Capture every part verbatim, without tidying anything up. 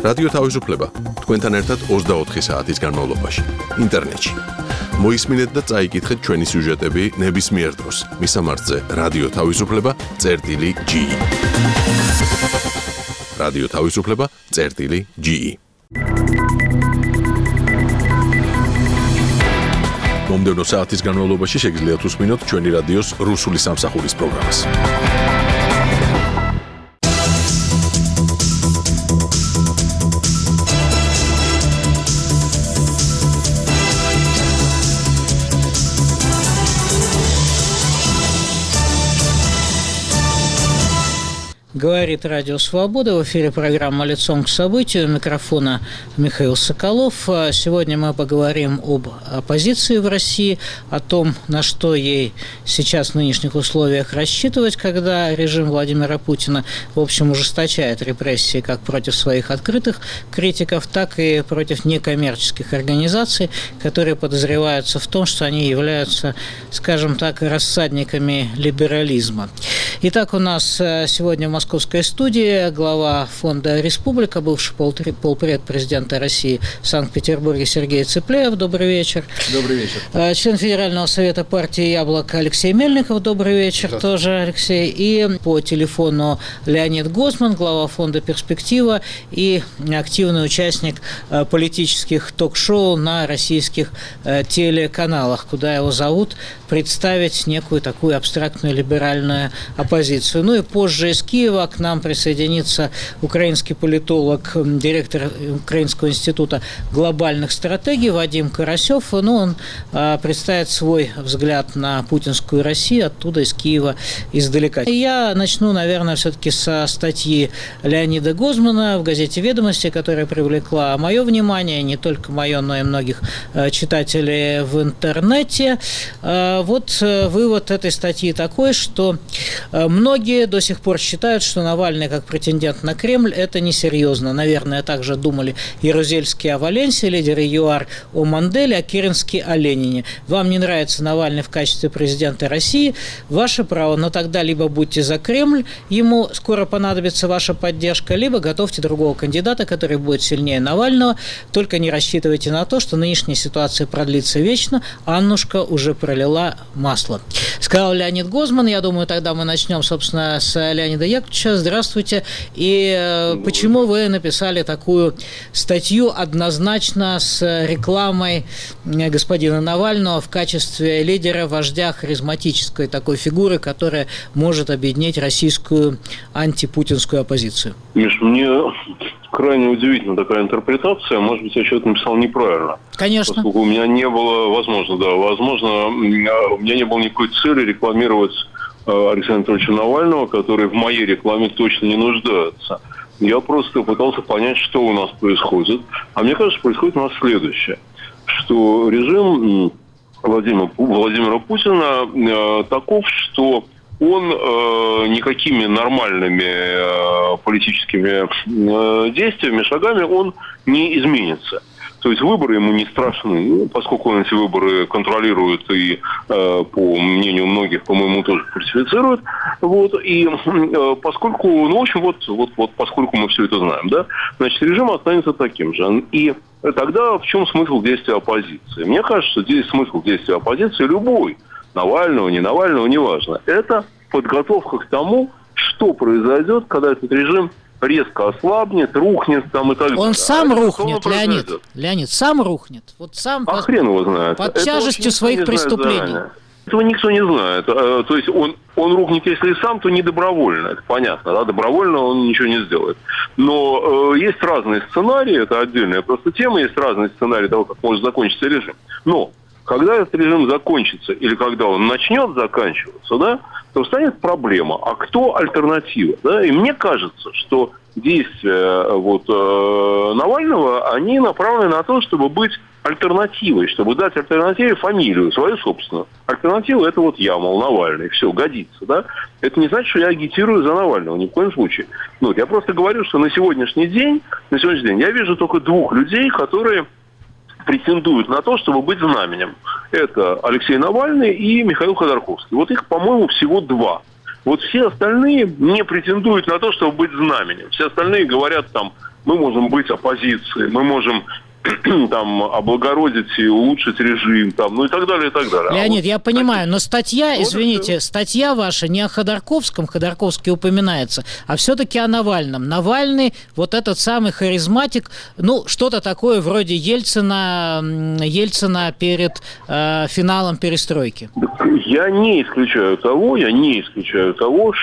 რადიო თავისუფლება თქვენთან ერთად ოცდაოთხი საათის განმავლობაში ინტერნეტში. მოისმინეთ და წაიკითხეთ ჩვენი სიუჟეტები ნებისმიერ დროს. მისამართზე რადიო თავისუფლება წერტილი ჯი ი. რადიო თავისუფლება წერტილი ჯი ი. მომდევნო საათის განმავლობაში შეგიძლიათ უსმინოთ ჩვენი რადიოს რუსული სამსახურის პროგრამას. Говорит Радио Свобода. В эфире программа «Лицом к событию». У микрофона Михаил Соколов. Сегодня мы поговорим об оппозиции в России, о том, на что ей сейчас в нынешних условиях рассчитывать, когда режим Владимира Путина, в общем, ужесточает репрессии как против своих открытых критиков, так и против некоммерческих организаций, которые подозреваются в том, что они являются, скажем так, рассадниками либерализма. Итак, у нас сегодня в московской студии глава фонда «Республика», бывший полпред президента России в Санкт-Петербурге Сергей Цыпляев. Добрый вечер. Добрый вечер. Член Федерального совета партии «Яблоко» Алексей Мельников. Добрый вечер тоже, Алексей. И по телефону Леонид Гозман, глава фонда «Перспектива» и активный участник политических ток-шоу на российских телеканалах, куда его зовут представить некую такую абстрактную либеральную оппозицию. Ну и позже из Киева к нам присоединится украинский политолог, директор Украинского института глобальных стратегий Вадим Карасев. Ну, он а, представит свой взгляд на путинскую Россию оттуда, из Киева, издалека. И я начну, наверное, все-таки со статьи Леонида Гозмана в газете «Ведомости», которая привлекла мое внимание, не только мое, но и многих а, читателей в интернете. А, вот а, вывод этой статьи такой, что а, многие до сих пор считают, что Навальный как претендент на Кремль – это несерьезно. Наверное, также думали Ярузельский о Валенсии, лидеры ЮАР о Манделе, а Керенский о Ленине. Вам не нравится Навальный в качестве президента России? Ваше право, но тогда либо будьте за Кремль, ему скоро понадобится ваша поддержка, либо готовьте другого кандидата, который будет сильнее Навального. Только не рассчитывайте на то, что нынешняя ситуация продлится вечно. Аннушка уже пролила масло. Сказал Леонид Гозман. Я думаю, тогда мы начнем, собственно, с Леонида Яковлевича. Здравствуйте. И э, почему вы написали такую статью однозначно с рекламой господина Навального в качестве лидера, вождя, харизматической такой фигуры, которая может объединить российскую антипутинскую оппозицию? Миш, мне крайне удивительна такая интерпретация. Может быть, я что-то написал неправильно. Конечно. Поскольку у меня не было, возможно, да, возможно, у меня не было никакой цели рекламировать Алексея Анатольевича Навального, который в моей рекламе точно не нуждается. Я просто пытался понять, что у нас происходит. А мне кажется, происходит у нас следующее. Что режим Владимира, Владимира Путина э, таков, что он э, никакими нормальными э, политическими э, действиями, шагами он не изменится. То есть выборы ему не страшны, поскольку он эти выборы контролирует и, э, по мнению многих, по-моему, тоже фальсифицирует. Вот, и э, поскольку, ну, в общем, вот, вот, вот, поскольку мы все это знаем, да, значит, режим останется таким же. И тогда в чем смысл действия оппозиции? Мне кажется, что здесь смысл действия оппозиции любой, Навального, не Навального, неважно. Это подготовка к тому, что произойдет, когда этот режим резко ослабнет, рухнет там и так далее. Он сам а рухнет, Леонид. Леонид, сам рухнет. Вот сам а под, хрен его знает. Под это тяжестью своих преступлений. Заранее. Этого никто не знает. То есть он, он рухнет, если и сам, то не добровольно. Это понятно, да? Добровольно он ничего не сделает. Но э, есть разные сценарии, это отдельная просто тема, есть разные сценарии того, как может закончиться режим. Но когда этот режим закончится, или когда он начнет заканчиваться, да, то станет проблема. А кто альтернатива? Да? И мне кажется, что действия вот, э, Навального, они направлены на то, чтобы быть альтернативой, чтобы дать альтернативе фамилию, свою собственную. Альтернатива – это вот я, мол, Навальный, все, годится, да? Это не значит, что я агитирую за Навального, ни в коем случае. Ну, я просто говорю, что на сегодняшний день, на сегодняшний день я вижу только двух людей, которые претендуют на то, чтобы быть знаменем. Это Алексей Навальный и Михаил Ходорковский. Вот их, по-моему, всего два. Вот все остальные не претендуют на то, чтобы быть знаменем. Все остальные говорят там мы можем быть оппозицией, мы можем там облагородить и улучшить режим, там, ну и так далее, и так далее. Леонид, а вот, я понимаю, но статья, вот извините, статья ваша не о Ходорковском, Ходорковский упоминается, а все-таки о Навальном. Навальный, вот этот самый харизматик, ну, что-то такое вроде Ельцина, Ельцина перед э, финалом перестройки. Я не исключаю того, я не исключаю того,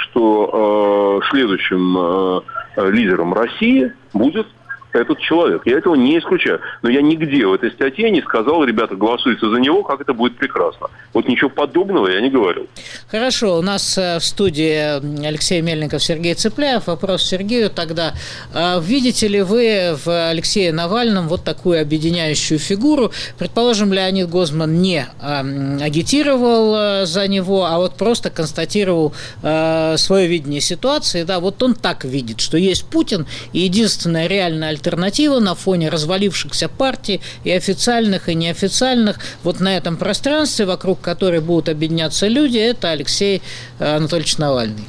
что э, следующим э, лидером России будет этот человек. Я этого не исключаю. Но я нигде в этой статье не сказал, ребята, голосуйте за него, как это будет прекрасно. Вот ничего подобного я не говорил. Хорошо. У нас в студии Алексей Мельников, Сергей Цыпляев. Вопрос Сергею тогда. Видите ли вы в Алексее Навальном вот такую объединяющую фигуру? Предположим, Леонид Гозман не агитировал за него, а вот просто констатировал свое видение ситуации. Да, вот он так видит, что есть Путин, и единственная реальная альтернатива на фоне развалившихся партий и официальных, и неофициальных, вот на этом пространстве, вокруг которой будут объединяться люди, это Алексей Анатольевич Навальный.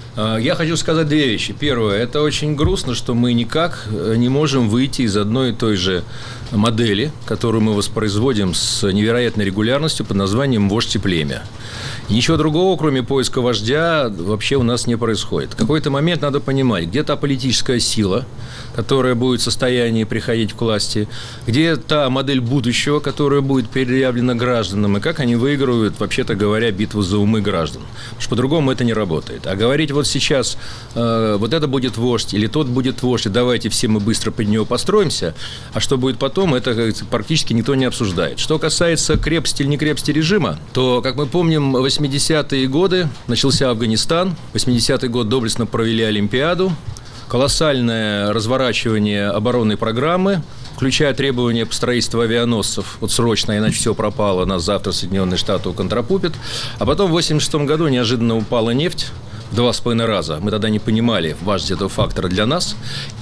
Я хочу сказать две вещи. Первое, это очень грустно, что мы никак не можем выйти из одной и той же модели, которую мы воспроизводим с невероятной регулярностью под названием «Вождь и племя». И ничего другого, кроме поиска вождя, вообще у нас не происходит. В какой-то момент надо понимать, где та политическая сила, которая будет в состоянии приходить к власти, где та модель будущего, которая будет предъявлена гражданам, и как они выигрывают, вообще-то говоря, битву за умы граждан. Потому что по-другому это не работает. А говорить вот сейчас, э, вот это будет вождь, или тот будет вождь, и давайте все мы быстро под него построимся, а что будет потом, это практически никто не обсуждает. Что касается крепости или не крепости режима, то, как мы помним, восьмидесятые годы начался Афганистан, восьмидесятый год доблестно провели Олимпиаду, колоссальное разворачивание оборонной программы, включая требования по строительству авианосцев, вот срочно, иначе все пропало, нас завтра Соединенные Штаты уконтрапупят. А потом в восемьдесят шестом году неожиданно упала нефть в два с половиной раза. Мы тогда не понимали важность этого фактора для нас.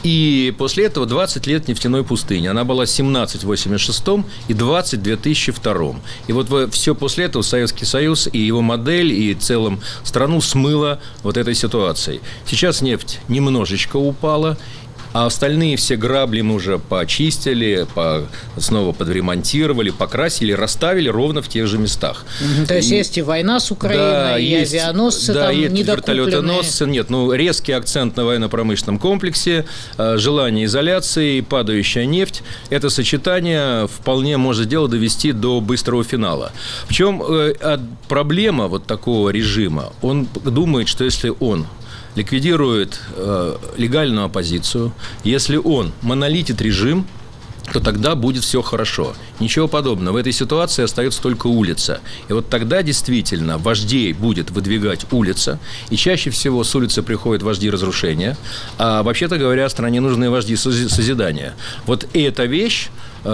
И после этого двадцать лет нефтяной пустыни. Она была семнадцать в восемьдесят шестом и двадцать в две тысячи втором. И вот все после этого Советский Союз и его модель, и целом страну смыло вот этой ситуацией. Сейчас нефть немножечко упала, а остальные все грабли мы уже почистили, по, снова подремонтировали, покрасили, расставили ровно в тех же местах. Mm-hmm. То есть и, есть и война с Украиной, да, и есть, авианосцы, да, там есть недокупленные. Вертолетоносцы. Нет, ну резкий акцент на военно-промышленном комплексе, желание изоляции, падающая нефть. Это сочетание вполне может дело довести до быстрого финала. В чем э, проблема вот такого режима? Он думает, что если он ликвидирует э, легальную оппозицию, если он монолитит режим, то тогда будет все хорошо. Ничего подобного. В этой ситуации остается только улица. И вот тогда действительно вождей будет выдвигать улица. И чаще всего с улицы приходят вожди разрушения. А вообще-то говоря, стране нужны вожди созидания. Вот эта вещь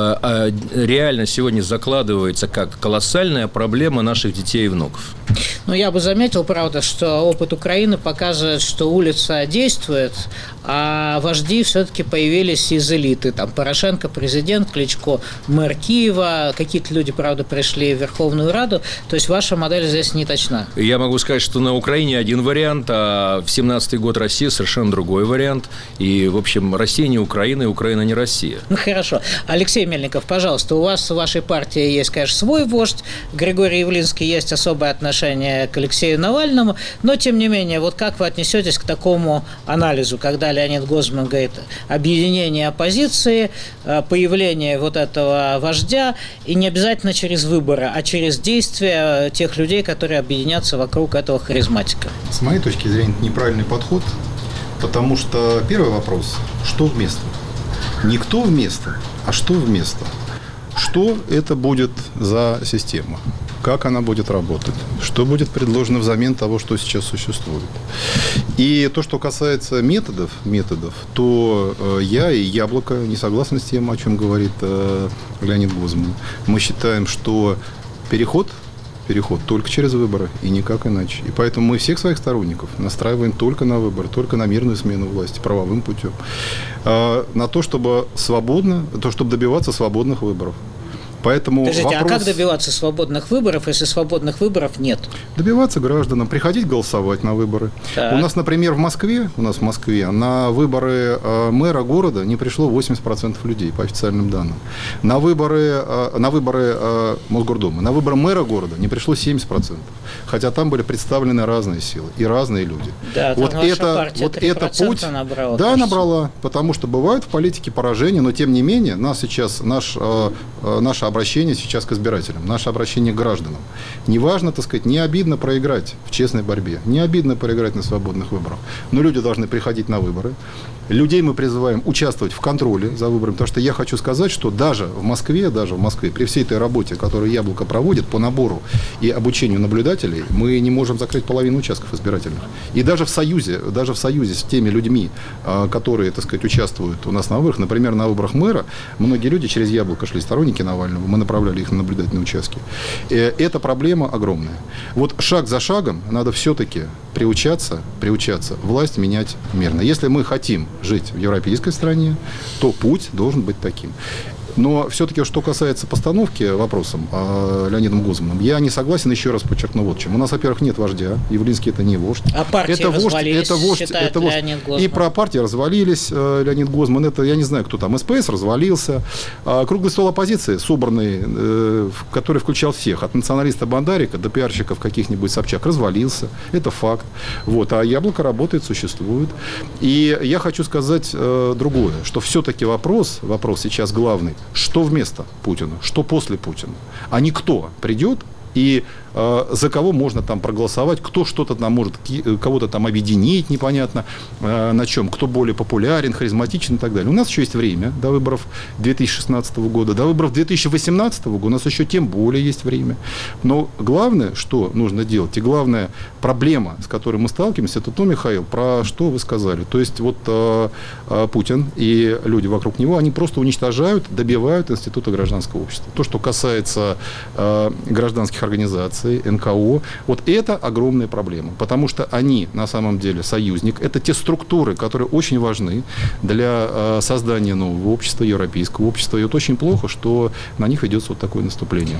э, э, реально сегодня закладывается как колоссальная проблема наших детей и внуков. Ну, я бы заметил, правда, что опыт Украины показывает, что улица действует, а вожди все-таки появились из элиты. Там Порошенко президент, Кличко мэр Киева, какие-то люди, правда, пришли в Верховную Раду. То есть ваша модель здесь не точна. Я могу сказать, что на Украине один вариант, а в семнадцатый год Россия совершенно другой вариант. И, в общем, Россия не Украина, и Украина не Россия. Ну, хорошо. Алексей Мельников, пожалуйста, у вас в вашей партии есть, конечно, свой вождь. Григорий Явлинский, есть особое отношение к Алексею Навальному, но, тем не менее, вот как вы отнесетесь к такому анализу, когда Леонид Гозман говорит объединение оппозиции, появление вот этого вождя, и не обязательно через выборы, а через действия тех людей, которые объединятся вокруг этого харизматика? С моей точки зрения, это неправильный подход, потому что первый вопрос – что вместо? Не кто вместо, а что вместо? Что это будет за система? Как она будет работать? Что будет предложено взамен того, что сейчас существует? И то, что касается методов, методов то э, я и Яблоко не согласны с тем, о чем говорит э, Леонид Гозман. Мы считаем, что переход, переход только через выборы и никак иначе. И поэтому мы всех своих сторонников настраиваем только на выборы, только на мирную смену власти, правовым путем. Э, на то, чтобы свободно, то, чтобы добиваться свободных выборов. Поэтому Скажите, вопрос... а как добиваться свободных выборов, если свободных выборов нет? Добиваться гражданам, приходить голосовать на выборы. Так. У нас, например, в Москве, у нас в Москве на выборы э, мэра города не пришло восемьдесят процентов людей, по официальным данным. На выборы, э, на выборы э, Мосгордумы, на выборы мэра города не пришло семьдесят процентов. Хотя там были представлены разные силы и разные люди. Да, вот это, вот это путь, набрала, да, кажется. набрала, потому что бывают в политике поражения, но тем не менее нас сейчас, наш, э, э, наша обращение сейчас к избирателям, наше обращение к гражданам. Не важно, так сказать, не обидно проиграть в честной борьбе, не обидно проиграть на свободных выборах, но люди должны приходить на выборы. Людей мы призываем участвовать в контроле за выборами, потому что я хочу сказать, что даже в Москве, даже в Москве, при всей этой работе, которую Яблоко проводит по набору и обучению наблюдателей, мы не можем закрыть половину участков избирательных. И даже в союзе, даже в союзе с теми людьми, которые, так сказать, участвуют у нас на выборах, например, на выборах мэра, многие люди через Яблоко шли, сторонники Навального, мы направляли их на наблюдательные участки. Эта проблема огромная. Вот шаг за шагом надо все-таки приучаться, приучаться власть менять мирно. Если мы хотим жить в европейской стране, то путь должен быть таким. Но все-таки, что касается постановки вопросом э, Леонидом Гозманом, я не согласен, еще раз подчеркну вот чем. У нас, во-первых, нет вождя, Явлинский это не вождь. А партии это вождь, развалились, это вождь, считает это вождь. Леонид Гозман. И про партии развалились, э, Леонид Гозман, это я не знаю, кто там, СПС развалился. А круглый стол оппозиции, собранный, э, который включал всех, от националиста Бандарика до пиарщиков каких-нибудь Собчак, развалился. Это факт. Вот. А Яблоко работает, существует. И я хочу сказать э, другое, что все-таки вопрос, вопрос сейчас главный, что вместо Путина, что после Путина, а не кто придет и э, за кого можно там проголосовать, кто что-то там может, кого-то там объединить, непонятно э, на чем, кто более популярен, харизматичен и так далее. У нас еще есть время до выборов две тысячи шестнадцатого года, до выборов две тысячи восемнадцатого года у нас еще тем более есть время. Но главное, что нужно делать, и главная проблема, с которой мы сталкиваемся, это то, Михаил, про что вы сказали. То есть вот э, э, Путин и люди вокруг него, они просто уничтожают, добивают института гражданского общества. То, что касается э, гражданских организаций, эн ка о, вот это огромная проблема, потому что они на самом деле союзник, это те структуры, которые очень важны для э, создания нового общества, европейского общества, и вот очень плохо, что на них ведется вот такое наступление.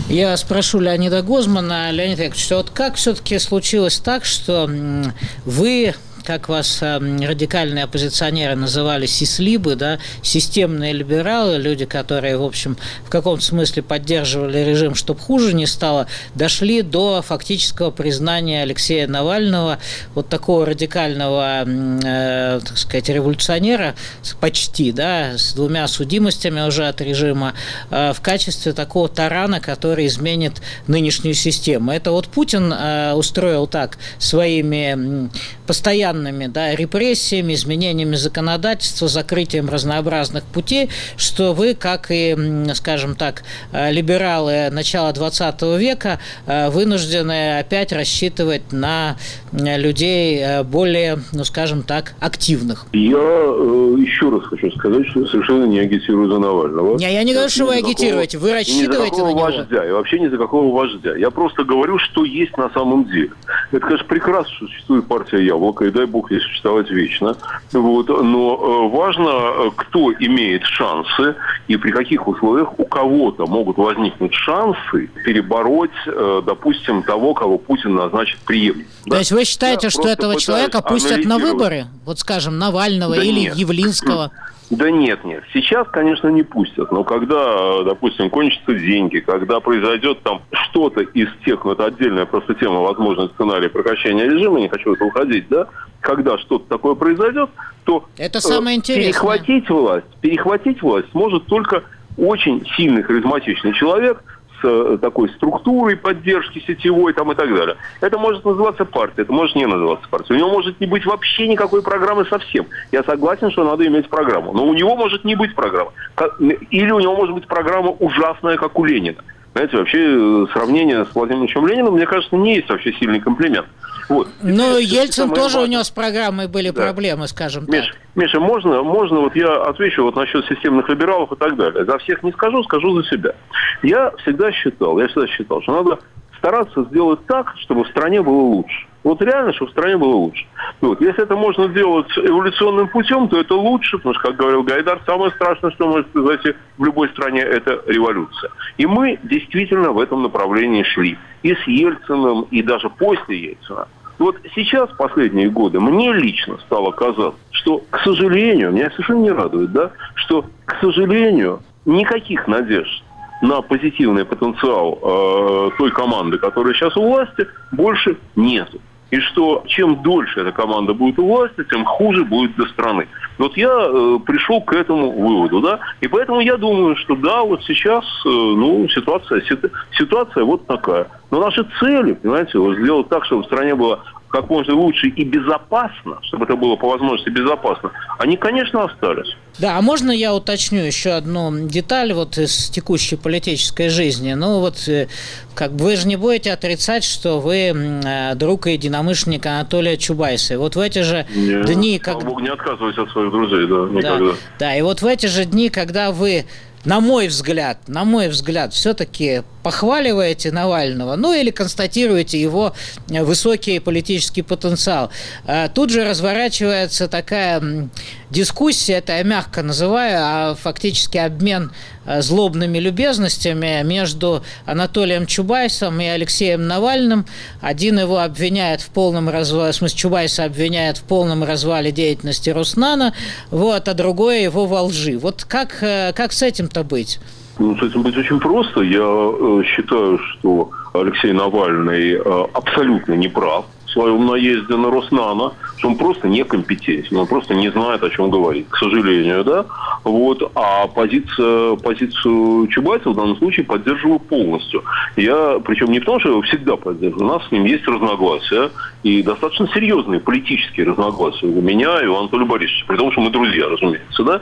Я спрошу Леонида Гозмана. Леонид Яковлевич, вот как все-таки случилось так, что вы, как вас радикальные оппозиционеры называли, сислибы, да, системные либералы, люди, которые, в общем, в каком-то смысле поддерживали режим, чтобы хуже не стало, дошли до фактического признания Алексея Навального, вот такого радикального, э, так сказать, революционера, почти, да, с двумя судимостями уже от режима, э, в качестве такого тарана, который изменит нынешнюю систему. Это вот Путин э, устроил так своими постоянными, да, репрессиями, изменениями законодательства, закрытием разнообразных путей, что вы, как и, скажем так, либералы начала двадцатого века, вынуждены опять рассчитывать на людей более, ну, скажем так, активных. Я э, еще раз хочу сказать, что я совершенно не агитирую за Навального. Не, я не говорю, что вы агитируете, вы рассчитываете на него. Вождя, и вообще ни за какого вождя. Я просто говорю, что есть на самом деле. Это, конечно, прекрасно, что существует партия Яблоко, и дай бог ей существовать вечно. Вот. Но э, важно, кто имеет шансы и при каких условиях у кого-то могут возникнуть шансы перебороть, э, допустим, того, кого Путин назначит преемником. То да? есть вы считаете, я что этого человека пустят на выборы? Вот, скажем, Навального да или нет. Явлинского? Да нет, нет. Сейчас, конечно, не пустят. Но когда, допустим, кончатся деньги, когда произойдет там что-то из тех, ну это отдельная просто тема, возможно, сценарий прекращения режима, не хочу в это уходить, да, когда что-то такое произойдет, то это самое интересное. перехватить власть, перехватить власть сможет только очень сильный, харизматичный человек, с такой структурой поддержки сетевой там и так далее. Это может называться партией, это может не называться партией. У него может не быть вообще никакой программы совсем. Я согласен, что надо иметь программу. Но у него может не быть программы. Или у него может быть программа ужасная, как у Ленина. Знаете, вообще сравнение с Владимиром Ильичем Лениным, мне кажется, не есть вообще сильный комплимент. Вот. Ну, Ельцин тоже, у него с программой были да. проблемы, скажем так. Миша, Миша, можно, можно, вот я отвечу вот насчет системных либералов и так далее. За всех не скажу, скажу за себя. Я всегда считал, я всегда считал, что надо стараться сделать так, чтобы в стране было лучше. Вот реально, чтобы в стране было лучше. Вот. Если это можно сделать эволюционным путем, то это лучше, потому что, как говорил Гайдар, самое страшное, что может произойти в любой стране, это революция. И мы действительно в этом направлении шли. И с Ельциным, и даже после Ельцина. Вот сейчас, последние годы, мне лично стало казаться, что, к сожалению, меня совершенно не радует, да, что, к сожалению, никаких надежд на позитивный потенциал э, той команды, которая сейчас у власти, больше нету. И что чем дольше эта команда будет у власти, тем хуже будет для страны. Вот я э, пришел к этому выводу, да, и поэтому я думаю, что да, вот сейчас, э, ну, ситуация, ситуация вот такая. Но наши цели, понимаете, вот сделать так, чтобы в стране было как можно лучше и безопасно, чтобы это было по возможности безопасно, они, конечно, остались. Да, а можно я уточню еще одну деталь вот из текущей политической жизни? Ну вот, как бы вы же не будете отрицать, что вы друг и единомышленник Анатолия Чубайса. И вот в эти же Нет, дни... Слава как... Богу, не отказываюсь от своих друзей, да, никогда. Да, да, и вот в эти же дни, когда вы... На мой взгляд, на мой взгляд, все-таки похваливаете Навального, ну или констатируете его высокий политический потенциал. Тут же разворачивается такая дискуссия, это я мягко называю, а фактически обмен злобными любезностями между Анатолием Чубайсом и Алексеем Навальным. Один его обвиняет в полном развале, в смысле Чубайса обвиняет в полном развале деятельности Роснана, вот, а другой его во лжи. Вот как, как с этим-то быть? Ну, с этим быть очень просто. Я э, считаю, что Алексей Навальный э, абсолютно не прав в своем наезде на Роснана, что он просто некомпетентен, он просто не знает, о чем говорит, к сожалению, да. Вот. А позиция, позицию Чубайса в данном случае поддерживаю полностью. Я, причем не потому, что я его всегда поддерживаю, у нас с ним есть разногласия, и достаточно серьезные политические разногласия у меня и у Анатолия Борисовича, при том, что мы друзья, разумеется, да.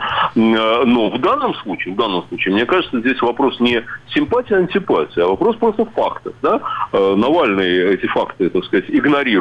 Но в данном случае, в данном случае, мне кажется, здесь вопрос не симпатия, антипатия, а вопрос просто фактов, да. Навальный эти факты, так сказать, игнорирует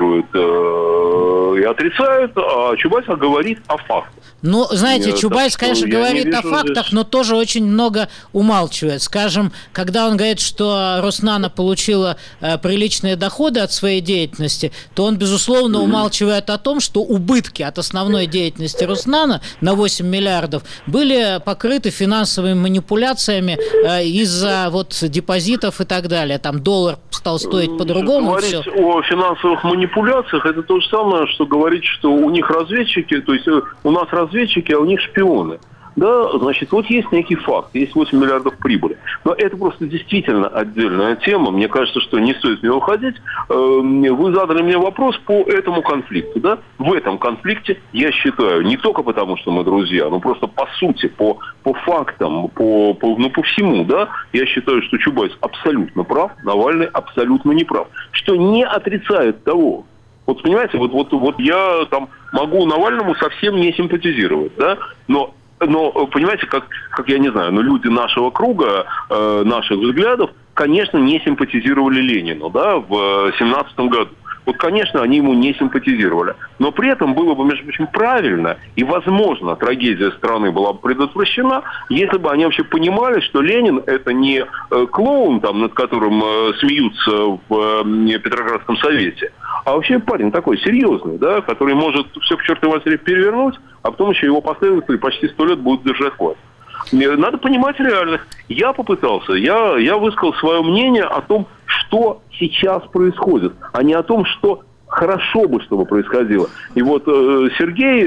и отрицает, а Чубайс говорит о фактах. Ну, знаете, я, Чубайс, конечно, говорит о фактах, здесь... но тоже очень много умалчивает. Скажем, когда он говорит, что Роснана получила э, приличные доходы от своей деятельности, то он, безусловно, умалчивает о том, что убытки от основной деятельности Роснана на восемь миллиардов были покрыты финансовыми манипуляциями э, из-за вот депозитов и так далее. Там доллар стал стоить по-другому. Говорить все. о финансовых манипуляциях, это то же самое, что говорить, что у них разведчики, то есть у нас разведчики, а у них шпионы. Да, значит, вот есть некий факт, есть восемь миллиардов прибыли. Но это просто действительно отдельная тема. Мне кажется, что не стоит в нее уходить. Вы задали мне вопрос по этому конфликту. Да? В этом конфликте, я считаю, не только потому, что мы друзья, но просто по сути, по, по фактам, по, по, ну, по всему, да, я считаю, что Чубайс абсолютно прав, Навальный абсолютно не прав. Что не отрицает того. Вот понимаете, вот, вот, вот я там могу Навальному совсем не симпатизировать, да, но Но, понимаете, как, как я не знаю, но люди нашего круга, э, наших взглядов, конечно, не симпатизировали Ленину, да, в семнадцатом году. Вот, конечно, они ему не симпатизировали. Но при этом было бы, между прочим, правильно, и, возможно, трагедия страны была бы предотвращена, если бы они вообще понимали, что Ленин – это не э, клоун, там, над которым э, смеются в э, Петроградском совете, а вообще парень такой серьезный, да, который может все к чертовой матери перевернуть, а потом еще его последователи почти сто лет будут держать хвост. Надо понимать реальность. Я попытался, я, я высказал свое мнение о том, что сейчас происходит, а не о том, что хорошо бы, чтобы происходило. И вот э, Сергей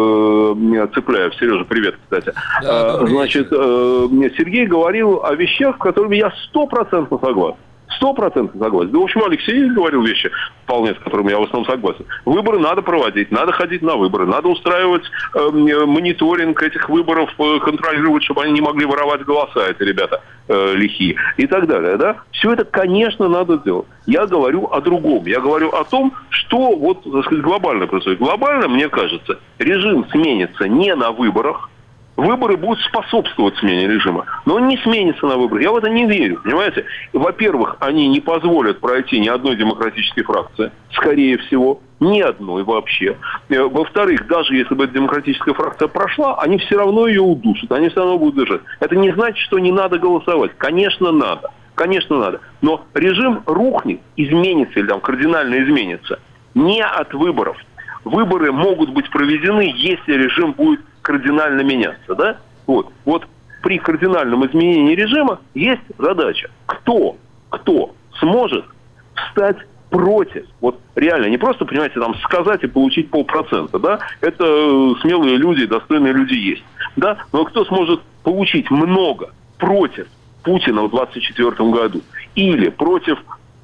э, Цепляев, Сережа, привет, кстати, да, э, значит, э, Сергей говорил о вещах, с которыми я стопроцентно согласен. Сто процентов согласен. Да, в общем, Алексей говорил вещи, вполне с которыми я в основном согласен. Выборы надо проводить, надо ходить на выборы, надо устраивать э, мониторинг этих выборов, э, контролировать, чтобы они не могли воровать голоса, эти ребята э, лихие, и так далее. Да? Все это, конечно, надо делать. Я говорю о другом. Я говорю о том, что вот, так сказать, глобально происходит. Глобально, мне кажется, режим сменится не на выборах. Выборы будут способствовать смене режима. Но он не сменится на выборах. Я в это не верю, понимаете? Во-первых, они не позволят пройти ни одной демократической фракции. Скорее всего, ни одной вообще. Во-вторых, даже если бы эта демократическая фракция прошла, они все равно ее удушат. Они все равно будут держать. Это не значит, что не надо голосовать. Конечно, надо. Конечно, надо. Но режим рухнет, изменится или там кардинально изменится не от выборов. Выборы могут быть проведены, если режим будет кардинально меняться, да? Вот, вот при кардинальном изменении режима есть задача. Кто, кто сможет встать против? Вот реально, не просто, понимаете, там сказать и получить полпроцента, да? Это смелые люди, достойные люди есть, да? Но кто сможет получить много против Путина в двадцать четвёртом году или против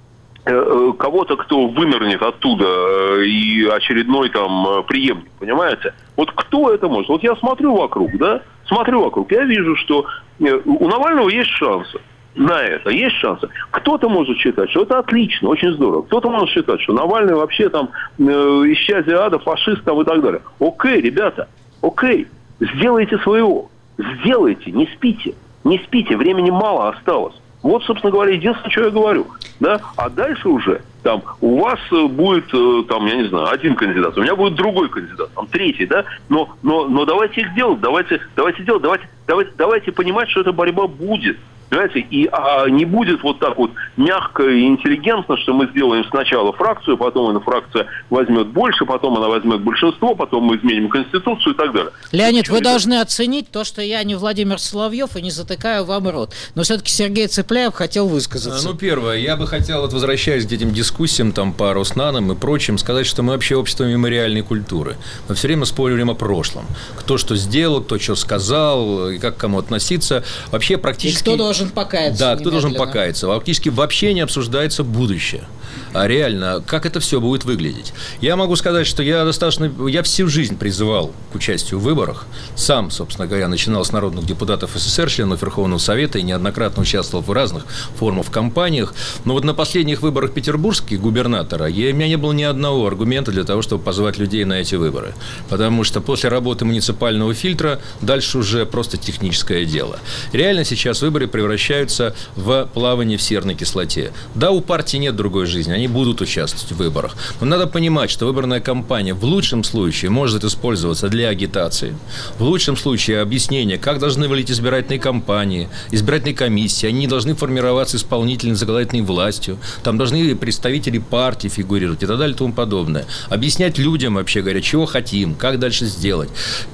кого-то, кто вынырнет оттуда и очередной там преемник, понимаете? Вот кто это может? Вот я смотрю вокруг, да, смотрю вокруг, я вижу, что у Навального есть шансы на это, есть шансы. Кто-то может считать, что это отлично, очень здорово. Кто-то может считать, что Навальный вообще там э, исчадие ада, фашист там и так далее. Окей, ребята, окей, сделайте своего, сделайте, не спите, не спите, времени мало осталось. Вот, собственно говоря, единственное, что я говорю. Да? А дальше уже там у вас будет, там, я не знаю, один кандидат, у меня будет другой кандидат, там третий, да? Но, но, но давайте их делать, давайте, давайте делать, давайте, давайте, давайте понимать, что эта борьба будет. Понимаете, и а, не будет вот так вот мягко и интеллигентно, что мы сделаем сначала фракцию, потом эта фракция возьмет больше, потом она возьмет большинство, потом мы изменим Конституцию и так далее. Леонид, вы должны оценить то, что я не Владимир Соловьев и не затыкаю вам рот. Но все-таки Сергей Цыпляев хотел высказаться. Ну, первое, я бы хотел, вот, возвращаясь к этим дискуссиям там, по Роснанам и прочим, сказать, что мы вообще общество мемориальной культуры. Мы все время спорим о прошлом. Кто что сделал, кто что сказал, и как к кому относиться. Вообще практически... И кто должен покаяться. Да, кто должен покаяться. Фактически вообще не обсуждается будущее. А реально, как это все будет выглядеть. Я могу сказать, что я достаточно... Я всю жизнь призывал к участию в выборах. Сам, собственно говоря, начинал с народных депутатов СССР, членов Верховного Совета, и неоднократно участвовал в разных формах, кампаниях. Но вот на последних выборах петербургских губернатора я, у меня не было ни одного аргумента для того, чтобы позвать людей на эти выборы. Потому что после работы муниципального фильтра дальше уже просто техническое дело. Реально сейчас выборы превращаются в плавание в серной кислоте. Да, у партии нет другой жизни, они будут участвовать в выборах. Но надо понимать, что выборная кампания в лучшем случае может использоваться для агитации, в лучшем случае объяснения, как должны выглядеть избирательные кампании, избирательные комиссии, они не должны формироваться исполнительной, законодательной властью, там должны представители партии фигурировать и так далее и тому подобное. Объяснять людям, вообще говоря, чего хотим, как дальше сделать.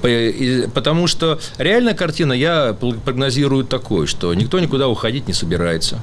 Потому что реальная картина, я прогнозирую такой, что никто никуда уходить не собирается.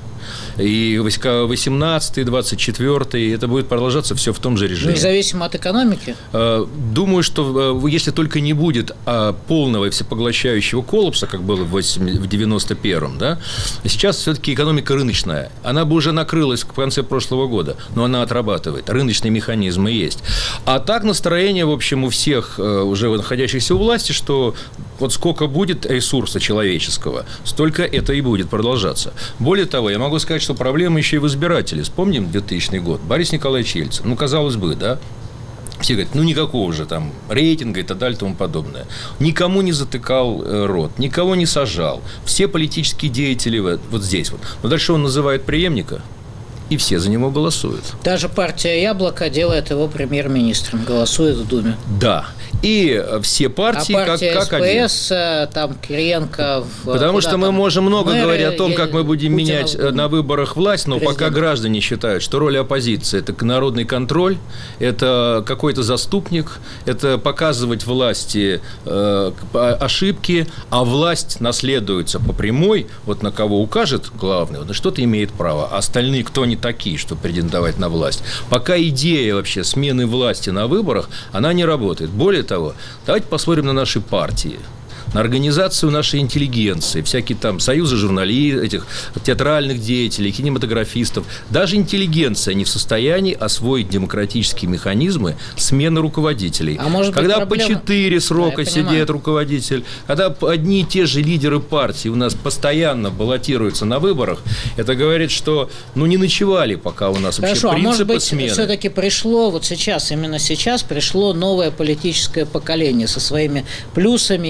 И восемнадцатый, двадцать четвёртый, это будет продолжаться все в том же режиме. Независимо от экономики? Думаю, что если только не будет полного и всепоглощающего коллапса, как было в девяносто первом, да, сейчас все-таки экономика рыночная. Она бы уже накрылась в конце прошлого года, но она отрабатывает. Рыночные механизмы есть. А так настроение, в общем, у всех уже находящихся у власти, что вот сколько будет ресурса человеческого, столько это и будет продолжаться. Более того, я могу сказать, что проблема еще и в избирателе. Вспомним двухтысячный год. Борис Николаевич Ельцин. Ну, казалось бы, да? Все говорят, ну, никакого же там рейтинга и так далее и тому подобное. Никому не затыкал э, рот, никого не сажал. Все политические деятели вот, вот здесь вот. Но дальше он называет преемника, и все за него голосуют. Даже партия «Яблоко» делает его премьер-министром, голосует в Думе. Да. И все партии, а партия как, как один. СПС, там Кириенко... В, Потому что мы можем много мэры, говорить о том, как мы будем Путина менять на выборах власть, но президент. Пока граждане считают, что роль оппозиции – это народный контроль, это какой-то заступник, это показывать власти э, ошибки, а власть наследуется по прямой, вот на кого укажет главный, вот на что-то имеет право, а остальные кто не такие, чтобы претендовать на власть. Пока идея вообще смены власти на выборах, она не работает. Более того, давайте посмотрим на наши партии, на организацию нашей интеллигенции, всякие там союзы журналистов, этих театральных деятелей, кинематографистов. Даже интеллигенция не в состоянии освоить демократические механизмы смены руководителей. А может быть, когда проблема... по четыре срока да, сидит руководитель, когда одни и те же лидеры партии у нас постоянно баллотируются на выборах, это говорит, что ну не ночевали пока у нас Хорошо, вообще принципы а может быть, смены. Все-таки пришло вот сейчас, именно сейчас пришло новое политическое поколение со своими плюсами и минусами.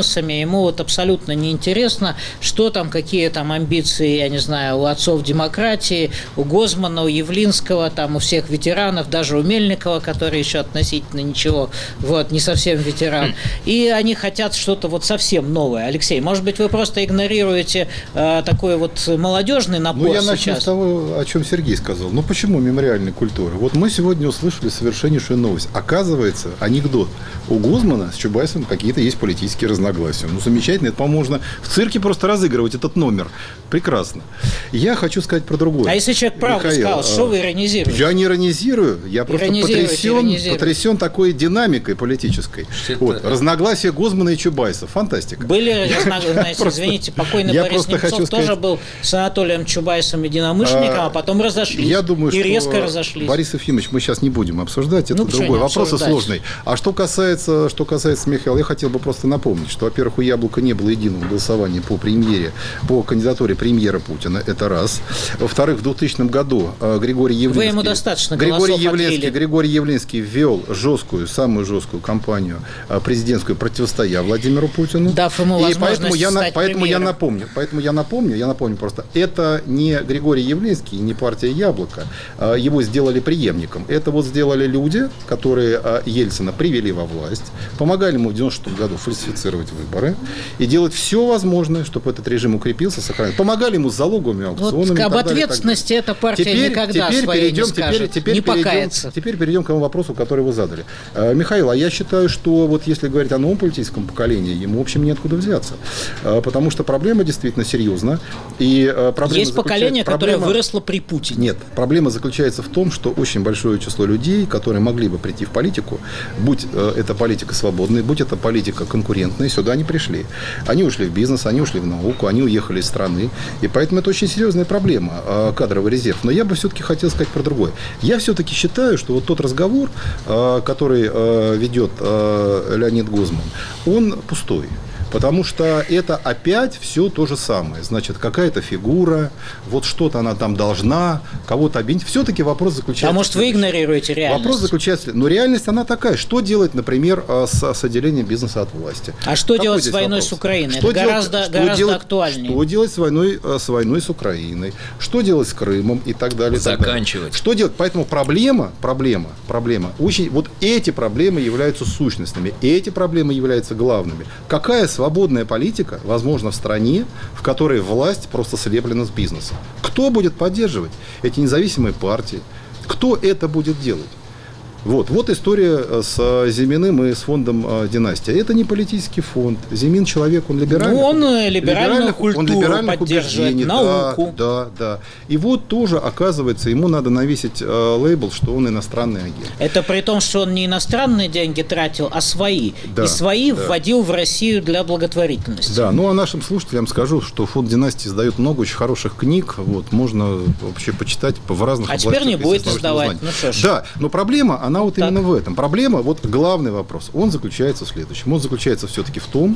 массами, ему вот абсолютно неинтересно, что там, какие там амбиции, я не знаю, у отцов демократии, у Гозмана, у Явлинского, там, у всех ветеранов, даже у Мельникова, который еще относительно ничего, вот, не совсем ветеран. И они хотят что-то вот совсем новое. Алексей, может быть, вы просто игнорируете э, такой вот молодежный напор Ну, я сейчас? начну с того, о чем Сергей сказал. Ну, почему мемориальная культура? Вот мы сегодня услышали совершеннейшую новость. Оказывается, анекдот. У Гозмана с Чубайсом какие-то есть политические разногласия. Ну, замечательно. Это, по-моему, можно в цирке просто разыгрывать этот номер. Прекрасно. Я хочу сказать про другое. А если человек правду Михаил, сказал, что вы иронизируете? Я не иронизирую. Я просто потрясен, потрясен такой динамикой политической. Вот. Это... Разногласия Гозмана и Чубайса. Фантастика. Были разногласия. Извините, покойный Борис Немцов тоже был с Анатолием Чубайсом единомышленником, а потом разошлись. Я думаю, и резко что, разошлись. Борис Ефимович, мы сейчас не будем обсуждать. Это ну, другой вопрос и сложный. А что касается, что касается Михаила, я хотел бы просто напомнить, что, во-первых, у Яблока не было единого голосования по премьере, по кандидатуре премьера Путина. Это раз. Во-вторых, в двухтысячном году Григорий Явлинский... Вы ему достаточно Григорий Явлинский, отлили. Григорий Явлинский ввел жесткую, самую жесткую кампанию президентскую, противостоя Владимиру Путину. Дав ему и поэтому я, стать поэтому я премьером. напомню, поэтому я напомню, я напомню просто, это не Григорий Явлинский, не партия Яблоко, его сделали преемником. Это вот сделали люди, которые Ельцина привели во власть, помогали ему в девяносто шестом году фальсифицировать выборы и делать все возможное, чтобы этот режим укрепился, сохранился. Помогали ему с залоговыми аукционами. Вот об ответственности эта партия теперь, никогда теперь своей перейдем, не скажет, теперь, теперь не перейдем, покается. Теперь перейдем к тому вопросу, который вы задали. Михаил, а я считаю, что вот если говорить о новом политическом поколении, ему, в общем, неоткуда взяться. Потому что проблема действительно серьезна. И проблема Есть поколение, проблема... которое выросло при Путине. Нет, проблема заключается в том, что очень большое число людей, которые могли бы прийти в политику, будь это политика свободная, будь это политика конкурентная, сюда не пришли. Они ушли в бизнес, они ушли в науку, они уехали из страны. И поэтому это очень серьезная проблема, кадровый резерв. Но я бы все-таки хотел сказать про другое. Я все-таки считаю, что вот тот разговор, который ведет Леонид Гозман, он пустой. Потому что это опять все то же самое. Значит, какая-то фигура, вот что-то она там должна, кого-то обвинить. Все-таки вопрос заключается... А может, вы игнорируете реальность? Вопрос заключается... Но реальность, она такая. Что делать, например, с, с отделением бизнеса от власти? А что Какой делать с войной вопрос? с Украиной? Что Это делать, гораздо, что гораздо делать, актуальнее. Что делать с войной, с войной с Украиной? Что делать с Крымом и так далее? Заканчивать. Так далее. Что делать? Поэтому проблема, проблема, проблема. Очень, вот эти проблемы являются сущностными. Эти проблемы являются главными. Какая свободная политика возможно в стране, в которой власть просто слеплена с бизнесом? Кто будет поддерживать эти независимые партии? Кто это будет делать? Вот, вот история с Зиминым и с фондом «Династия». Это не политический фонд. Зимин человек, он либеральный. Ну, он либеральную культуру поддерживает, науку. Да, да, да. И вот тоже, оказывается, ему надо навесить э, лейбл, что он иностранный агент. Это при том, что он не иностранные деньги тратил, а свои. Да, и свои да. вводил в Россию для благотворительности. Да, ну а нашим слушателям скажу, что фонд «Династии» издает много очень хороших книг. Вот, можно вообще почитать в разных а областях. А теперь не будет издавать. Ну, что ж. Да, но проблема, она вот так. именно в этом. Проблема, вот главный вопрос, он заключается в следующем. Он заключается все-таки в том,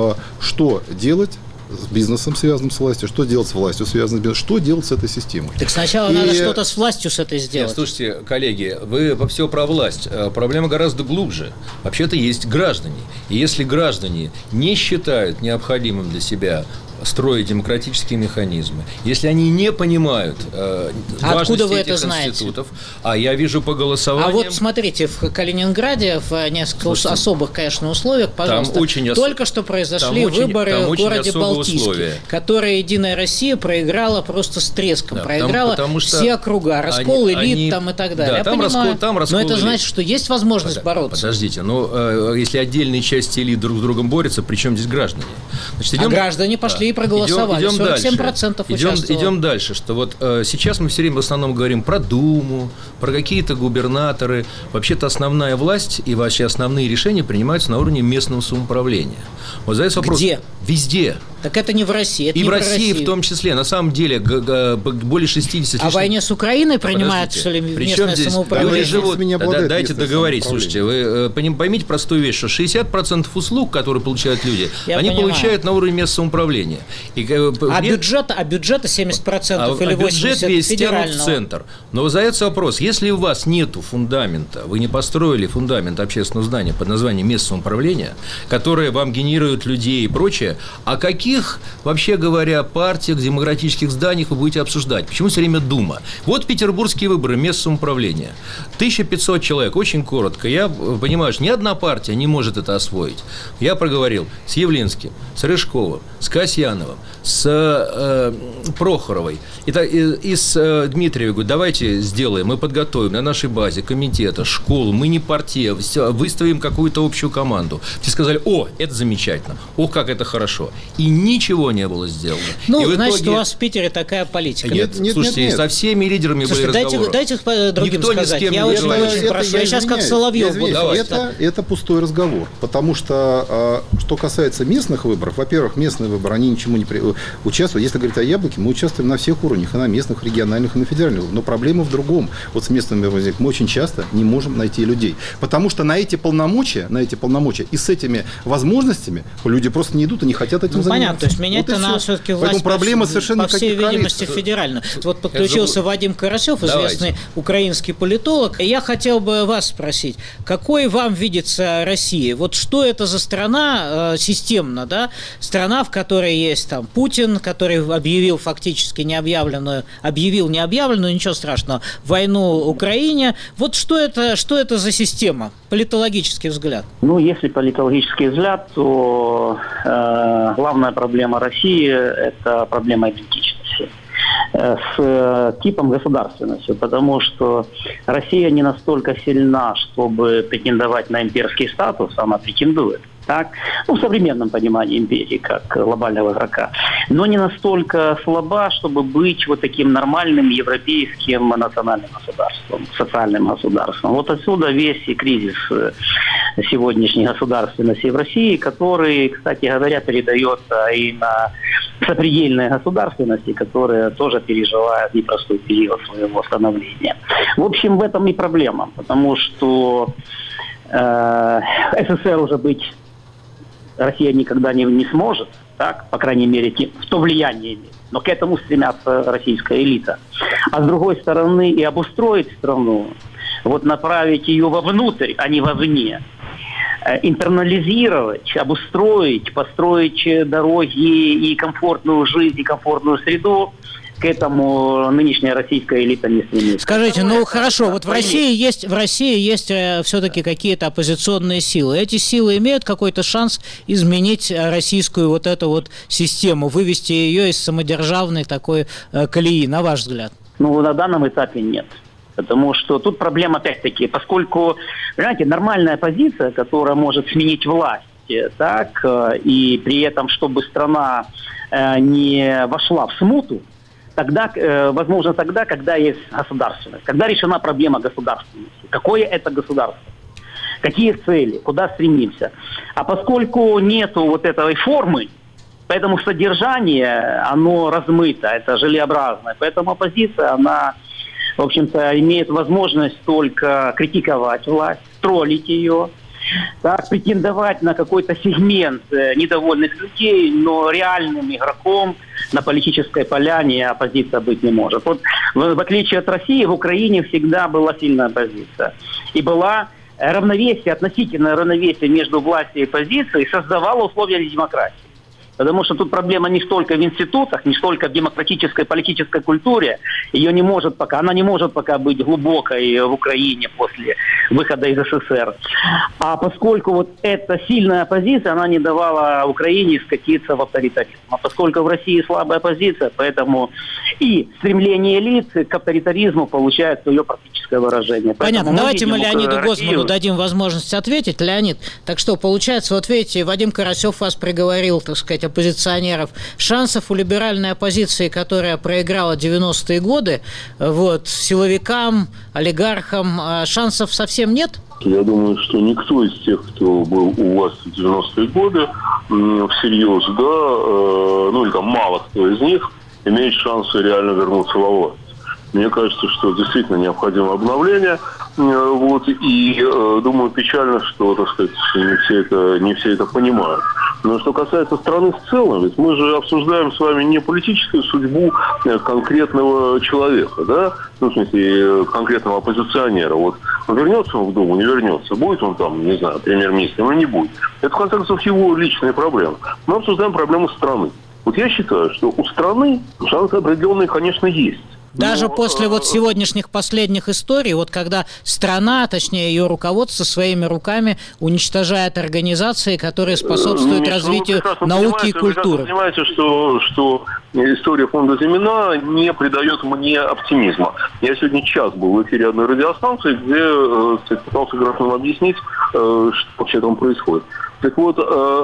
что делать с бизнесом, связанным с властью, что делать с властью, связанным с бизнесом, что делать с этой системой. Так сначала и... надо что-то с властью с этой сделать. Нет, слушайте, коллеги, вы все про власть. Проблема гораздо глубже. Вообще-то есть граждане. И если граждане не считают необходимым для себя строить демократические механизмы, если они не понимают э, а важности вы этих это институтов, а я вижу по голосованию... А вот смотрите, в Калининграде в несколько Слушайте, особых, конечно, условиях, пожалуйста, очень ос... только что произошли там выборы очень, в городе Балтийске, условия. которые Единая Россия проиграла просто с треском, да, проиграла там, все округа, раскол они, элит они... там и так далее. Да, я там понимаю, раскол, там раскол но это элит. значит, что есть возможность Под... бороться. Подождите, но э, если отдельные части элит друг с другом борются, при чем здесь граждане? Значит, идем... А граждане пошли да. и проголосовали. Идем, идем сорок семь дальше. процентов идем, участвовало. идем дальше, что вот э, сейчас мы все время в основном говорим про Думу, про какие-то губернаторы. Вообще-то основная власть и вообще основные решения принимаются на уровне местного самоуправления. Вот задается вопрос. Где? Везде. Так это не в России. Это и не в России Россию. В том числе. На самом деле более шестьдесят... О войне с Украиной принимает, что ли, местное самоуправление? Люди живут... Да, дайте договорить. Слушайте, вы поймите простую вещь, что шестьдесят процентов услуг, которые получают люди, Я они понимаю. получают на уровне мест самоуправления. И, а, бюджет, а бюджета семьдесят процентов а, или а бюджет восемьдесят процентов весь федерального? тянут в центр. Но задается вопрос, если у вас нету фундамента, вы не построили фундамент общественного здания под названием место самоуправления, которое вам генерирует людей и прочее, о каких, вообще говоря, партиях, демократических зданиях вы будете обсуждать? Почему все время Дума? Вот петербургские выборы, место самоуправления. тысяча пятьсот человек, очень коротко. Я понимаю, что ни одна партия не может это освоить. Я проговорил с Явлинским, с Рыжковым, с Касьяновым, с э, Прохоровой и, и, и с э, Дмитриевой. Говорю, давайте сделаем, мы подготовим на нашей базе комитета, школу, мы не партия, все, выставим какую-то общую команду. Все сказали, о, это замечательно, о, как это хорошо. И ничего не было сделано. Ну, и значит, итоге... у вас в Питере такая политика. Нет, нет, слушайте, нет, нет. со всеми лидерами Слушайте, были разговоры. Дайте, дайте другим Никто сказать. Ни с кем Я не очень, говорит. очень это, прошу. Я, Я сейчас как извиняюсь, Соловьев буду. Это, это пустой разговор. Потому что, что касается местных выборов, во-первых, местные выборы, они ничему не при... участвуют. Если говорить о Яблоке, мы участвуем на всех уровнях, и на местных, региональных, и на федеральных. Но проблема в другом. Вот с местными выборами мы очень часто не можем найти людей. Потому что на эти полномочия, на эти полномочия и с этими возможностями люди просто не идут и не хотят этим ну, заниматься. Понятно, то есть менять-то вот надо все-таки власть. Поэтому проблема по, совершенно по всей никаких видимости коалиций. федеральную. Вот подключился Вадим Карасев, известный Давайте. украинский политолог. Я хотел бы вас спросить, какой вам видится Россия? Вот что это за страна э, системно, да? Страна, в которой есть там Путин, который объявил фактически необъявленную, объявил необъявленную, ничего страшного, войну Украине. Вот что это, что это за система? Политологический взгляд. Ну, если политологический взгляд, то э, главная проблема России – это проблема идентичности с типом государственности, потому что Россия не настолько сильна, чтобы претендовать на имперский статус, она претендует. Так? Ну, в современном понимании империи, как глобального игрока. Но не настолько слаба, чтобы быть вот таким нормальным европейским национальным государством, социальным государством. Вот отсюда весь и кризис сегодняшней государственности в России, который, кстати говоря, передается и на сопредельные государственности, которые тоже переживают непростой период своего становления. В общем, в этом и проблема, потому что э, СССР уже быть Россия никогда не, не сможет, так, по крайней мере, в то влияние имеет. Но к этому стремятся российская элита. А с другой стороны, и обустроить страну, вот направить ее вовнутрь, а не вовне, интернализировать, обустроить, построить дороги и комфортную жизнь, и комфортную среду, к этому нынешняя российская элита не стремится. Скажите, ну хорошо, вот в России есть, в России есть э, все-таки какие-то оппозиционные силы. Эти силы имеют какой-то шанс изменить российскую вот эту вот систему, вывести ее из самодержавной такой э, колеи, на ваш взгляд? Ну, на данном этапе нет. Потому что тут проблема опять-таки, поскольку, понимаете, нормальная позиция, которая может сменить власть, так, и при этом, чтобы страна э, не вошла в смуту, тогда, э, возможно тогда, когда есть государственность, когда решена проблема государственности. Какое это государство? Какие цели? Куда стремимся? А поскольку нету вот этой формы, поэтому содержание, оно размыто, это желеобразное. Поэтому оппозиция, она, в общем-то, имеет возможность только критиковать власть, троллить ее, так, претендовать на какой-то сегмент недовольных людей, но реальным игроком на политической поляне оппозиция быть не может. Вот в, в отличие от России, в Украине всегда была сильная оппозиция. И была равновесие, относительное равновесие между властью и оппозицией создавало условия для демократии. Потому что тут проблема не столько в институтах, не столько в демократической политической культуре. Ее не может пока, она не может пока быть глубокой в Украине после выхода из СССР. А поскольку вот эта сильная оппозиция, она не давала Украине скатиться в авторитаризм. А поскольку в России слабая оппозиция, поэтому и стремление элит к авторитаризму получает свое практическое выражение. Понятно. Мы Давайте мы Леониду Россию... Гозману дадим возможность ответить. Леонид, так что получается, вот видите, Вадим Карасев вас приговорил, так сказать, оппозиционеров. Шансов у либеральной оппозиции, которая проиграла девяностые годы, вот, силовикам, олигархам, шансов совсем нет? Я думаю, что никто из тех, кто был у власти в девяностые годы, всерьез, да, ну или там мало кто из них имеет шансы реально вернуться во власть. Мне кажется, что действительно необходимо обновление. Вот, и э, думаю, печально, что, так сказать, не все это, не все это понимают. Но что касается страны в целом, ведь мы же обсуждаем с вами не политическую судьбу конкретного человека, да, ну, в смысле, конкретного оппозиционера. Вот вернется он в Думу, не вернется, будет он там, не знаю, премьер-министром или не будет. Это, в конце концов, его личная проблема. Мы обсуждаем проблему страны. Вот я считаю, что у страны шансы определенные, конечно, есть. Даже Но, после вот сегодняшних последних историй, вот когда страна, точнее ее руководство своими руками уничтожает организации, которые способствуют ну, развитию ну, науки и культуры. Вы понимаете, что, что история фонда Зимина не придает мне оптимизма. Я сегодня час был в эфире одной радиостанции, где э, пытался гражданам объяснить, э, что вообще там происходит. Так вот,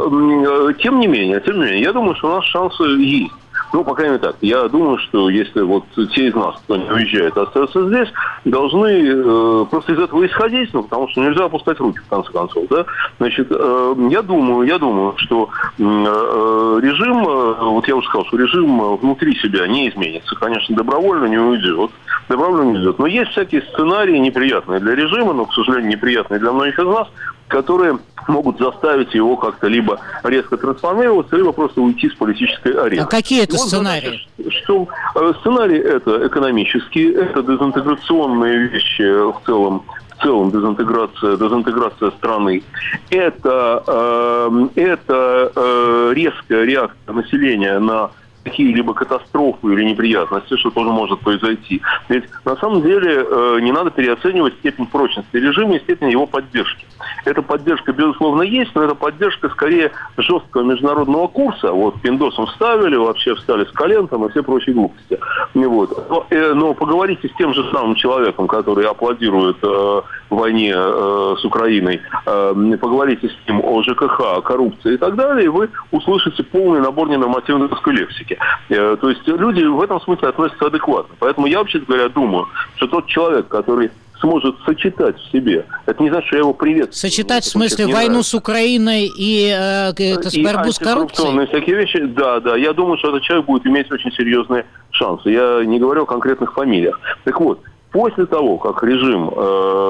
э, тем не менее, тем не менее, я думаю, что у нас шансы есть. Ну, по крайней мере, так. Я думаю, что если вот те из нас, кто не уезжает, остаются здесь, должны э, просто из этого исходить, ну, потому что нельзя опускать руки, в конце концов, да. Значит, э, я думаю, я думаю, что э, режим, э, вот я уже сказал, что режим внутри себя не изменится. Конечно, добровольно не уйдет. Добровольно не уйдет. Но есть всякие сценарии неприятные для режима, но, к сожалению, неприятные для многих из нас, которые могут заставить его как-то либо резко трансформироваться, либо просто уйти с политической арены. А какие это вот сценарии? Задача, что, э, сценарии это экономические, это дезинтеграционные вещи в целом, в целом дезинтеграция, дезинтеграция страны. Это, э, это э, резкая реакция населения на какие-либо катастрофы или неприятности, что тоже может произойти. Ведь на самом деле э, не надо переоценивать степень прочности режима и степень его поддержки. Эта поддержка, безусловно, есть, но это поддержка скорее жесткого международного курса. Вот пиндосом вставили, вообще встали с колен там, и все прочие глупости. Вот. Но, э, но поговорите с тем же самым человеком, который аплодирует э, войне э, с Украиной, э, поговорите с ним о ЖКХ, о коррупции и так далее, и вы услышите полный набор ненормативной лексики. Э, то есть люди в этом смысле относятся адекватно. Поэтому я, вообще говоря, думаю, что тот человек, который сможет сочетать в себе, это не значит, что я его приветствую. Сочетать, в смысле, войну нравится. С Украиной и, э, это, с борьбу с коррупцией? Всякие вещи, да, да. Я думаю, что этот человек будет иметь очень серьезные шансы. Я не говорю о конкретных фамилиях. Так вот, после того, как режим э,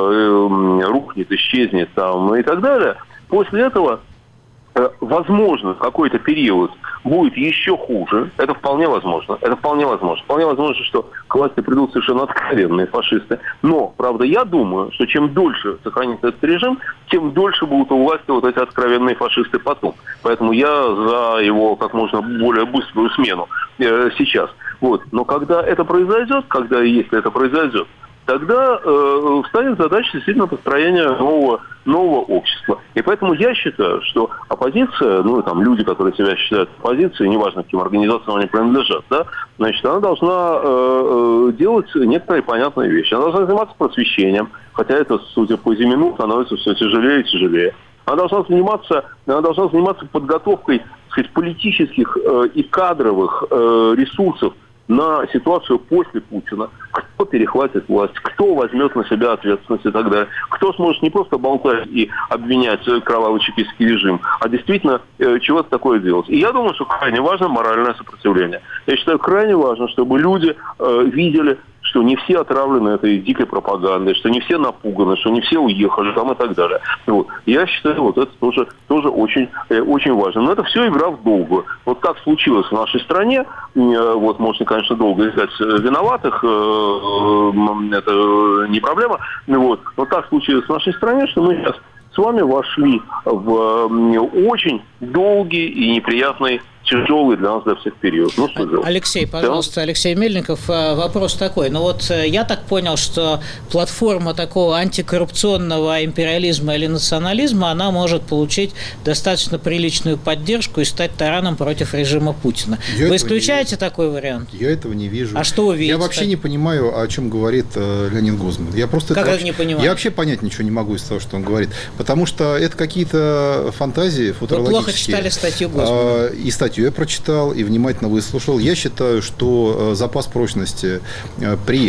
э, рухнет, исчезнет там, и так далее, после этого, э, возможно, какой-то период будет еще хуже. Это вполне возможно. Это вполне возможно. Вполне возможно, что к власти придут совершенно откровенные фашисты. Но, правда, я думаю, что чем дольше сохранится этот режим, тем дольше будут у власти вот эти откровенные фашисты потом. Поэтому я за его как можно более быструю смену э, сейчас. Вот. Но когда это произойдет, когда и если это произойдет, тогда э, встанет задача действительно построения нового, нового общества. И поэтому я считаю, что оппозиция, ну, там, люди, которые себя считают оппозицией, неважно, каким организациям они принадлежат, да, значит, она должна э, делать некоторые понятные вещи. Она должна заниматься просвещением, хотя это, судя по Зимину, становится все тяжелее и тяжелее. Она должна заниматься, она должна заниматься подготовкой, так сказать, политических э, и кадровых э, ресурсов на ситуацию после Путина. Кто перехватит власть, кто возьмет на себя ответственность и так далее. Кто сможет не просто болтать и обвинять кровавый чекистский режим, а действительно э, чего-то такое делать. И я думаю, что крайне важно моральное сопротивление. Я считаю, крайне важно, чтобы люди э, видели, что не все отравлены этой дикой пропагандой, что не все напуганы, что не все уехали там и так далее. Вот. Я считаю, вот это тоже, тоже очень, э, очень важно. Но это все игра в долгую. Вот так случилось в нашей стране. Э, вот можно, конечно, долго искать виноватых. Э, э, это не проблема. Вот. Но так случилось в нашей стране, что мы сейчас с вами вошли в э, очень долгий и неприятный, тяжелый для нас, для всех период. Ну, что делать? Алексей, пожалуйста, да? Алексей Мельников, вопрос такой. Ну вот я так понял, что платформа такого антикоррупционного империализма или национализма, она может получить достаточно приличную поддержку и стать тараном против режима Путина. Я вы исключаете такой вариант? Я этого не вижу. А что вы видите? Я вообще так? не понимаю, о чем говорит э, Леонид Гозман. Я просто как это вообще, не понимаю? Я вообще понять ничего не могу из того, что он говорит. Потому что это какие-то фантазии футурологические. Вы плохо читали статью Гозмана. И статью я прочитал и внимательно выслушал. Я считаю, что запас прочности при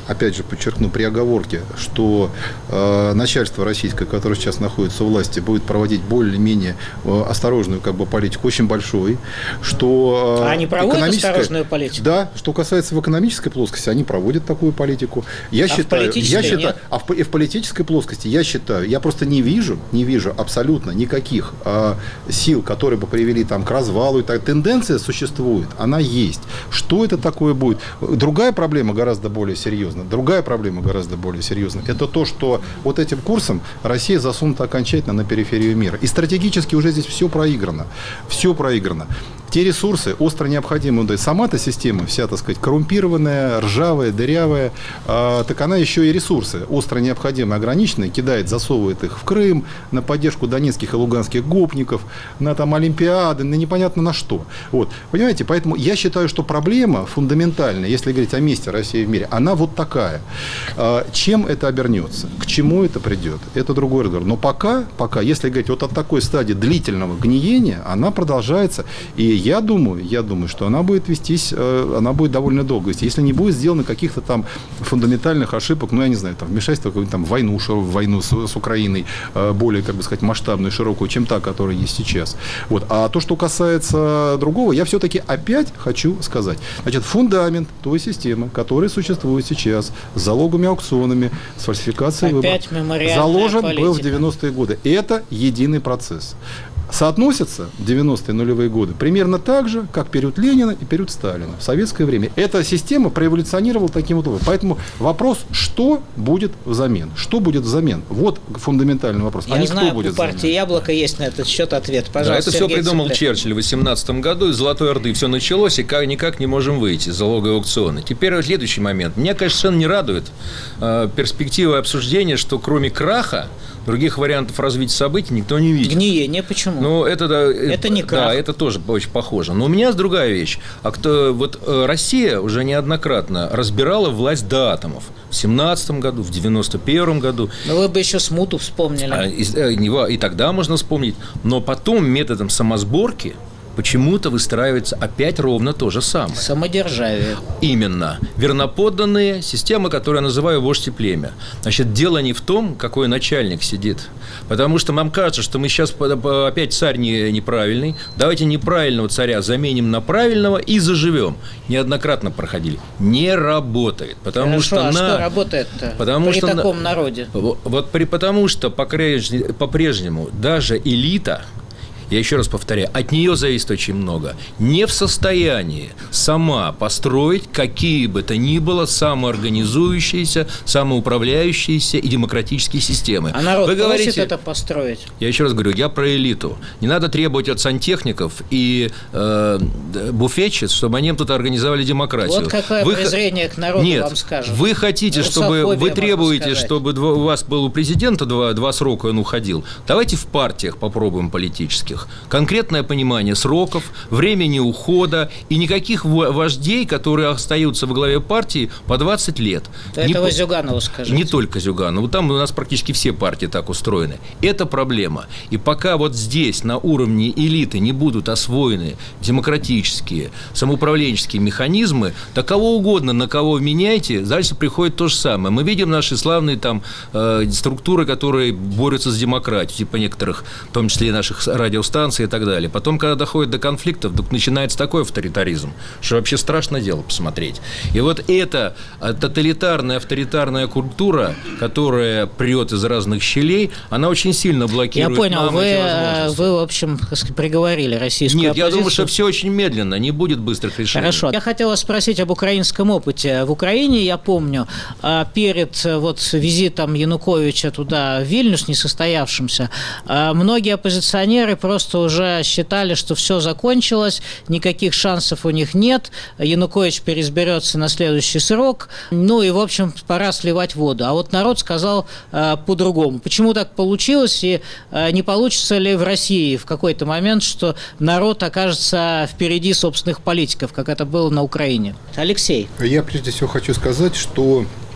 опять же подчеркну, при оговорке, что э, начальство российское, которое сейчас находится у власти, будет проводить более-менее э, осторожную как бы, политику, очень большой, что... Э, а они проводят осторожную политику? Да, что касается в экономической плоскости, они проводят такую политику. Я а считаю, в я считаю, нет? А в, и в политической плоскости я считаю, я просто не вижу, не вижу абсолютно никаких э, сил, которые бы привели там, к развалу. И так. Тенденция существует, она есть. Что это такое будет? Другая проблема гораздо более серьезная. Другая проблема гораздо более серьезная. Это то, что вот этим курсом Россия засунута окончательно на периферию мира. И стратегически уже здесь все проиграно. Все проиграно. Те ресурсы остро необходимы. Да, сама-то система вся, так сказать, коррумпированная, ржавая, дырявая, э, так она еще и ресурсы остро необходимые, ограниченные, кидает, засовывает их в Крым, на поддержку донецких и луганских гопников, на там олимпиады, на непонятно на что. Вот. Понимаете, поэтому я считаю, что проблема фундаментальная, если говорить о месте России в мире, она вот такая. Э, чем это обернется? К чему это придет? Это другой разговор. Но пока, пока, если говорить вот от такой стадии длительного гниения, она продолжается. И я думаю, я думаю, что она будет вестись, она будет довольно долго вести. Если не будет сделано каких-то там фундаментальных ошибок, ну, я не знаю, там, вмешательство в какую-нибудь там войну, в войну с, с Украиной, более, как бы сказать, масштабную, широкую, чем та, которая есть сейчас. Вот. А то, что касается другого, я все-таки опять хочу сказать. Значит, фундамент той системы, которая существует сейчас, с залоговыми аукционами, с фальсификацией опять выборов, заложен политика. Был в девяностые годы. Это единый процесс. Соотносятся девяностые нулевые годы примерно так же, как период Ленина и период Сталина в советское время. Эта система проэволюционировала таким вот образом. Поэтому вопрос, что будет взамен? Что будет взамен? Вот фундаментальный вопрос. Я а не знаю, кто будет у партии взамен? «Яблоко» есть на этот счет ответ. Пожалуйста, да, это все Сергей придумал Цыплев. Черчилль в восемнадцатом году. Из Золотой Орды все началось, и как, никак не можем выйти из залоговой аукциона. Теперь следующий момент. Меня, конечно, совершенно не радует э, перспектива обсуждения, что кроме краха других вариантов развития событий никто не видит. Гниение почему? Ну, это, да, это не крах. Да, это тоже очень похоже. Но у меня есть другая вещь. А кто, вот Россия уже неоднократно разбирала власть до атомов. В семнадцатом году, в девяносто первом году. Но вы бы еще смуту вспомнили. И, и тогда можно вспомнить. Но потом методом самосборки почему-то выстраивается опять ровно то же самое. Самодержавие. Именно. Верноподданные, система, которую я называю вождь и племя. Значит, дело не в том, какой начальник сидит. Потому что нам кажется, что мы сейчас опять царь не, неправильный. Давайте неправильного царя заменим на правильного и заживем. Неоднократно проходили. Не работает. Потому Хорошо, что а на... что работает-то потому при что таком на... народе? Вот, вот при... потому что по-прежнему даже элита, я еще раз повторяю, от нее зависит очень много, не в состоянии сама построить какие бы то ни было самоорганизующиеся, самоуправляющиеся и демократические системы. А народ Вы просит говорите, это построить? Я еще раз говорю, я про элиту. Не надо требовать от сантехников и э, буфетчиц, чтобы они тут организовали демократию. Вот какое вы... презрение к народу. Нет, вам скажем. Вы хотите, чтобы вы требуете, чтобы у вас был у президента два, два срока, и он уходил. Давайте в партиях попробуем политических. Конкретное понимание сроков, времени ухода и никаких вождей, которые остаются во главе партии по двадцать лет. Это не вы по... Зюганову скажите. Не только Зюганову. Там у нас практически все партии так устроены. Это проблема. И пока вот здесь на уровне элиты не будут освоены демократические, самоуправленческие механизмы, да кого угодно, на кого меняйте, дальше приходит то же самое. Мы видим наши славные там э, структуры, которые борются с демократией, типа некоторых, в том числе и наших радиостанций и так далее. Потом, когда доходит до конфликтов, вдруг начинается такой авторитаризм, что вообще страшно дело посмотреть. И вот эта тоталитарная, авторитарная культура, которая прет из разных щелей, она очень сильно блокирует. Я понял, вы, вы, в общем, приговорили российскую Нет, оппозицию. я думаю, что все очень медленно, не будет быстрых решений. Хорошо. Я хотел вас спросить об украинском опыте. В Украине, я помню, перед вот визитом Януковича туда, в Вильнюс, несостоявшимся, многие оппозиционеры просто Просто уже считали, что все закончилось, никаких шансов у них нет, Янукович переизберется на следующий срок, ну и, в общем, пора сливать воду. А вот народ сказал э, по-другому. Почему так получилось, и э, не получится ли в России в какой-то момент, что народ окажется впереди собственных политиков, как это было на Украине? Алексей. Я прежде всего хочу сказать, что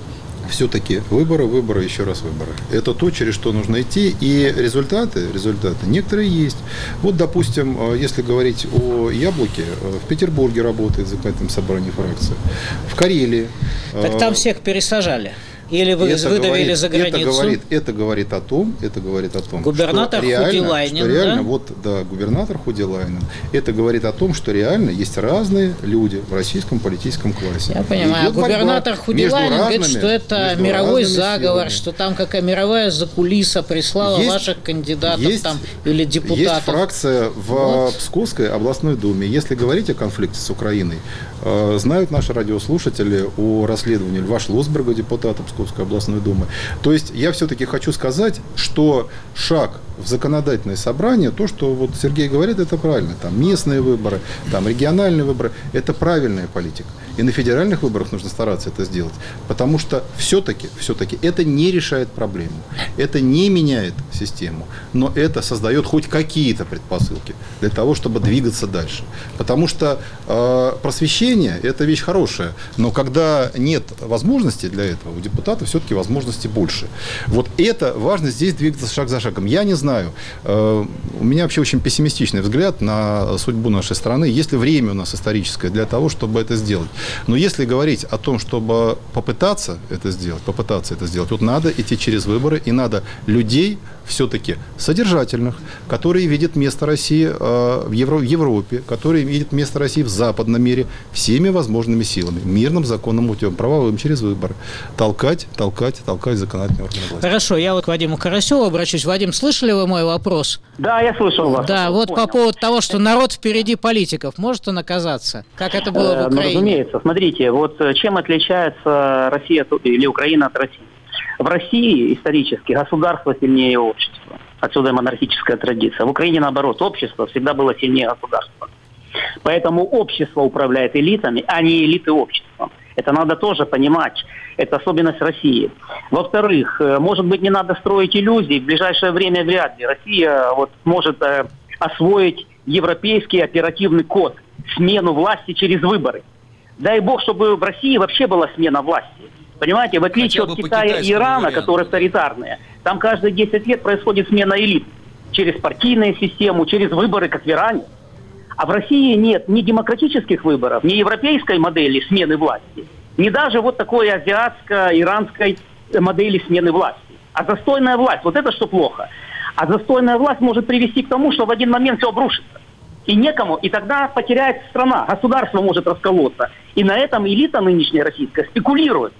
все-таки выборы, выборы, еще раз выборы. Это то, через что нужно идти. И результаты, результаты некоторые есть. Вот, допустим, если говорить о Яблоке, в Петербурге работает законодательное собрание фракции. В Карелии. Так там всех пересажали. Или вы это выдавили говорит, за границу? Это говорит, это говорит о том, это говорит о том, губернатор что реально, Худилайнин, что реально, да? вот, да, губернатор Худилайнин. Это говорит о том, что реально есть разные люди в российском политическом классе. Я понимаю. Губернатор Худилайнин говорит, что это мировой заговор, силами. Что там какая мировая закулиса прислала есть, ваших кандидатов есть, там, или депутатов. Есть фракция в вот. Псковской областной думе. Если говорить о конфликте с Украиной, э, знают наши радиослушатели о расследовании Льва Шлосберга, депутата Псковской областной думы. То есть я все-таки хочу сказать, что шаг в законодательное собрание, то, что вот Сергей говорит, это правильно. Там местные выборы, там региональные выборы, это правильная политика. И на федеральных выборах нужно стараться это сделать, потому что все-таки, все-таки это не решает проблему, это не меняет систему, но это создает хоть какие-то предпосылки для того, чтобы двигаться дальше. Потому что э, просвещение – это вещь хорошая, но когда нет возможности для этого, у депутатов все-таки возможностей больше. Вот это важно здесь двигаться шаг за шагом. Я не знаю, э, у меня вообще очень пессимистичный взгляд на судьбу нашей страны, есть ли время у нас историческое для того, чтобы это сделать. Но если говорить о том, чтобы попытаться это сделать, попытаться это сделать, вот надо идти через выборы, и надо людей все-таки содержательных, которые видят место России э, в, Евро, в Европе, которые видят место России в западном мире всеми возможными силами, мирным, законным путем, правовым, через выборы. Толкать, толкать, толкать законодательные органы власти. Хорошо, я вот к Вадиму Карасеву обращусь. Вадим, слышали вы мой вопрос? Да, я слышал вас. Да, вот понял. По поводу того, что народ впереди политиков, может он оказаться? Как это было в Украине? Ну, разумеется. Смотрите, вот чем отличается Россия или Украина от России? В России исторически государство сильнее общества. Отсюда и монархическая традиция. В Украине, наоборот, общество всегда было сильнее государства. Поэтому общество управляет элитами, а не элиты обществом. Это надо тоже понимать. Это особенность России. Во-вторых, может быть, не надо строить иллюзий. В ближайшее время вряд ли Россия вот, может э, освоить европейский оперативный код. Смену власти через выборы. Дай бог, чтобы в России вообще была смена власти. Понимаете, в отличие от Китая и Ирана, варианту. Которые авторитарные, там каждые десять лет происходит смена элит. Через партийную систему, через выборы, как в Иране. А в России нет ни демократических выборов, ни европейской модели смены власти, ни даже вот такой азиатско-иранской модели смены власти. А застойная власть, вот это что плохо. А застойная власть может привести к тому, что в один момент все обрушится. И некому, и тогда потеряется страна, государство может расколоться. И на этом элита нынешняя российская спекулирует.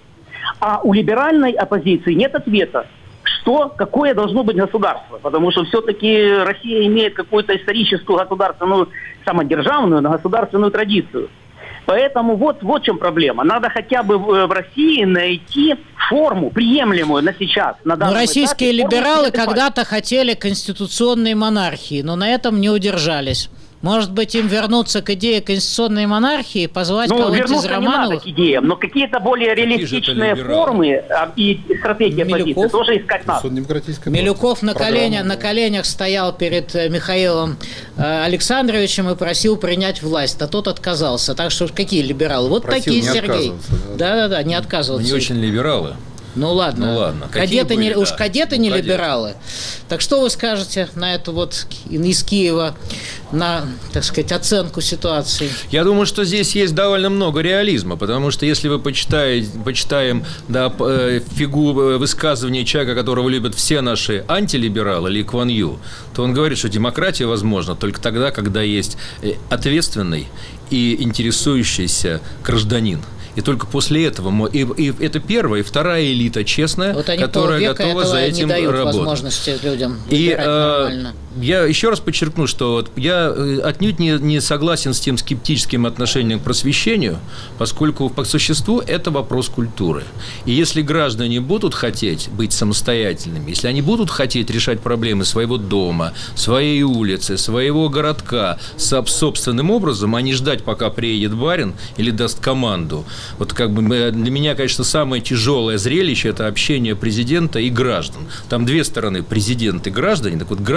А у либеральной оппозиции нет ответа, что, какое должно быть государство. Потому что все-таки Россия имеет какую-то историческую государственную, самодержавную, но государственную традицию. Поэтому вот, вот в чем проблема. Надо хотя бы в, в России найти форму, приемлемую на сейчас. На но российские этапе, либералы когда-то хотели конституционной монархии, но на этом не удержались. Может быть, им вернуться к идее конституционной монархии, позвать ну, кого-то из Романовых? Не надо к идеям, но какие-то более реалистичные формы и стратегии оппозиции тоже искать надо. Милюков на, коленя, на коленях стоял перед Михаилом Александровичем и просил принять власть, а тот отказался. Так что какие либералы? Вот просил такие, Сергей. Да-да-да, не отказываться. Не очень либералы. Ну ладно, ну, ладно. Кадеты не, были, уж да. кадеты ну, не кадеты. Либералы. Так что вы скажете на эту вот из Киева, на, так сказать, оценку ситуации? Я думаю, что здесь есть довольно много реализма, потому что если вы почитаете, почитаем да, фигу высказывания человека, которого любят все наши антилибералы, Ли Кван Ю, то он говорит, что демократия возможна только тогда, когда есть ответственный и интересующийся гражданин. И только после этого, и, и это первая, и вторая элита честная, вот которая готова за этим не дают работать. Возможности людям и э, я еще раз подчеркну, что вот я отнюдь не, не согласен с тем скептическим отношением к просвещению, поскольку по существу это вопрос культуры. И если граждане будут хотеть быть самостоятельными, если они будут хотеть решать проблемы своего дома, своей улицы, своего городка собственным образом, а не ждать, пока приедет барин или даст команду. Вот как бы для меня, конечно, самое тяжелое зрелище – это общение президента и граждан. Там две стороны – президент и граждане. Так вот, граждане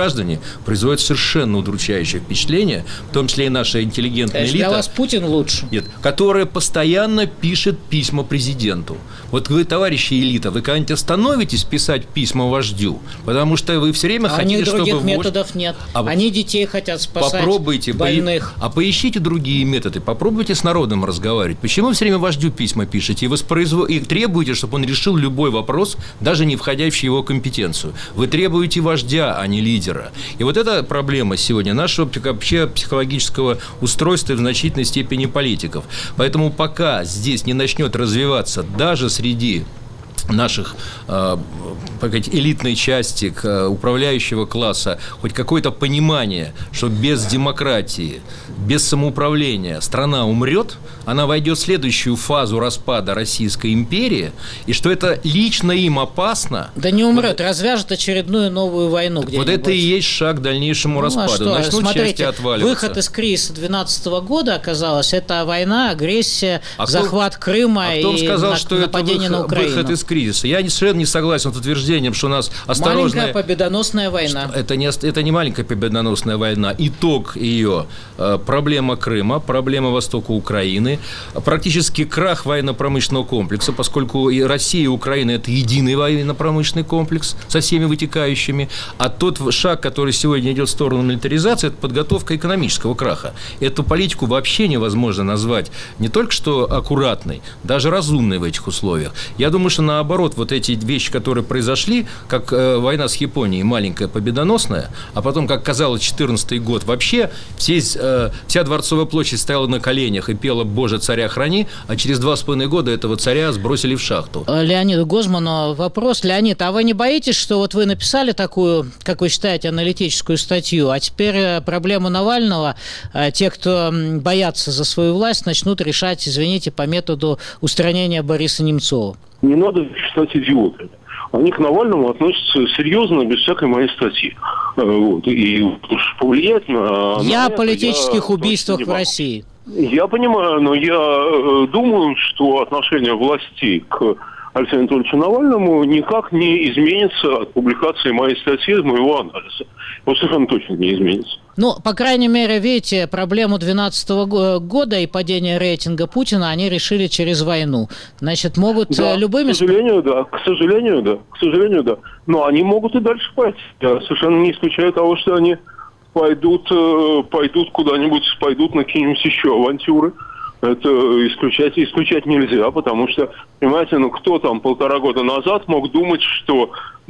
производят совершенно удручающее впечатление, в том числе и наша интеллигентная элита. Для вас Путин лучше. Нет, которая постоянно пишет письма президенту. Вот вы, товарищи элита, вы когда-нибудь остановитесь писать письма вождю? Потому что вы все время а хотите, чтобы... у них других вождь... методов нет. А Они детей хотят спасать, попробуйте, больных. По... А поищите другие методы, попробуйте с народом разговаривать. Почему вы все время вождю письма пишете и, воспроизв... и требуете, чтобы он решил любой вопрос, даже не входящий в его компетенцию? Вы требуете вождя, а не лидера. И вот эта проблема сегодня нашего вообще психологического устройства и в значительной степени политиков. Поэтому пока здесь не начнет развиваться даже среди наших, э, сказать, элитной части э, управляющего класса хоть какое-то понимание, что без демократии, без самоуправления страна умрет, она войдет в следующую фазу распада Российской империи, и что это лично им опасно. Да не умрет, вот, развяжет очередную новую войну где-нибудь. Вот это и есть шаг к дальнейшему ну, распаду. А Начнут Смотрите, части отваливаться. Выход из кризиса две тысячи двенадцатого года, оказалось, это война, агрессия, а захват кто, Крыма а кто и сказал, на, что нападение это выход, на Украину. Выход из кризиса. Я совершенно не согласен с утверждением, что у нас осторожная... Маленькая победоносная война. Это не, это не маленькая победоносная война. Итог ее – проблема Крыма, проблема востока Украины, практически крах военно-промышленного комплекса, поскольку и Россия, и Украина – это единый военно-промышленный комплекс со всеми вытекающими. А тот шаг, который сегодня идет в сторону милитаризации, это подготовка экономического краха. Эту политику вообще невозможно назвать не только что аккуратной, даже разумной в этих условиях. Я думаю, что наоборот, вот эти вещи, которые произошли, как э, война с Японией, маленькая победоносная, а потом, как казалось, четырнадцатый год вообще, все, э, вся Дворцовая площадь стояла на коленях и пела «Боже, царя храни», а через два с половиной года этого царя сбросили в шахту. Леониду Гозману вопрос. Леонид, а вы не боитесь, что вот вы написали такую, как вы считаете, аналитическую статью, а теперь проблему Навального те, кто боятся за свою власть, начнут решать, извините, по методу устранения Бориса Немцова? Не надо считать идиотами. Они к Навальному относятся серьезно, без всякой моей статьи. Вот. И уж повлиять на... Я на о политических я убийствах в России. Я понимаю, но я думаю, что отношение властей к Алексею Анатольевичу Навальному никак не изменится от публикации моей статьи, моего анализа. Вот совершенно точно не изменится. Ну, по крайней мере, видите, проблему две тысячи двенадцатого года и падения рейтинга Путина они решили через войну. Значит, могут да, любыми... К сожалению, да. К сожалению, да. К сожалению, да. Но они могут и дальше пойти. Я совершенно не исключаю того, что они пойдут, пойдут куда-нибудь, пойдут на какие-нибудь еще авантюры. Это исключать, исключать нельзя, потому что, понимаете, ну кто там полтора года назад мог думать, что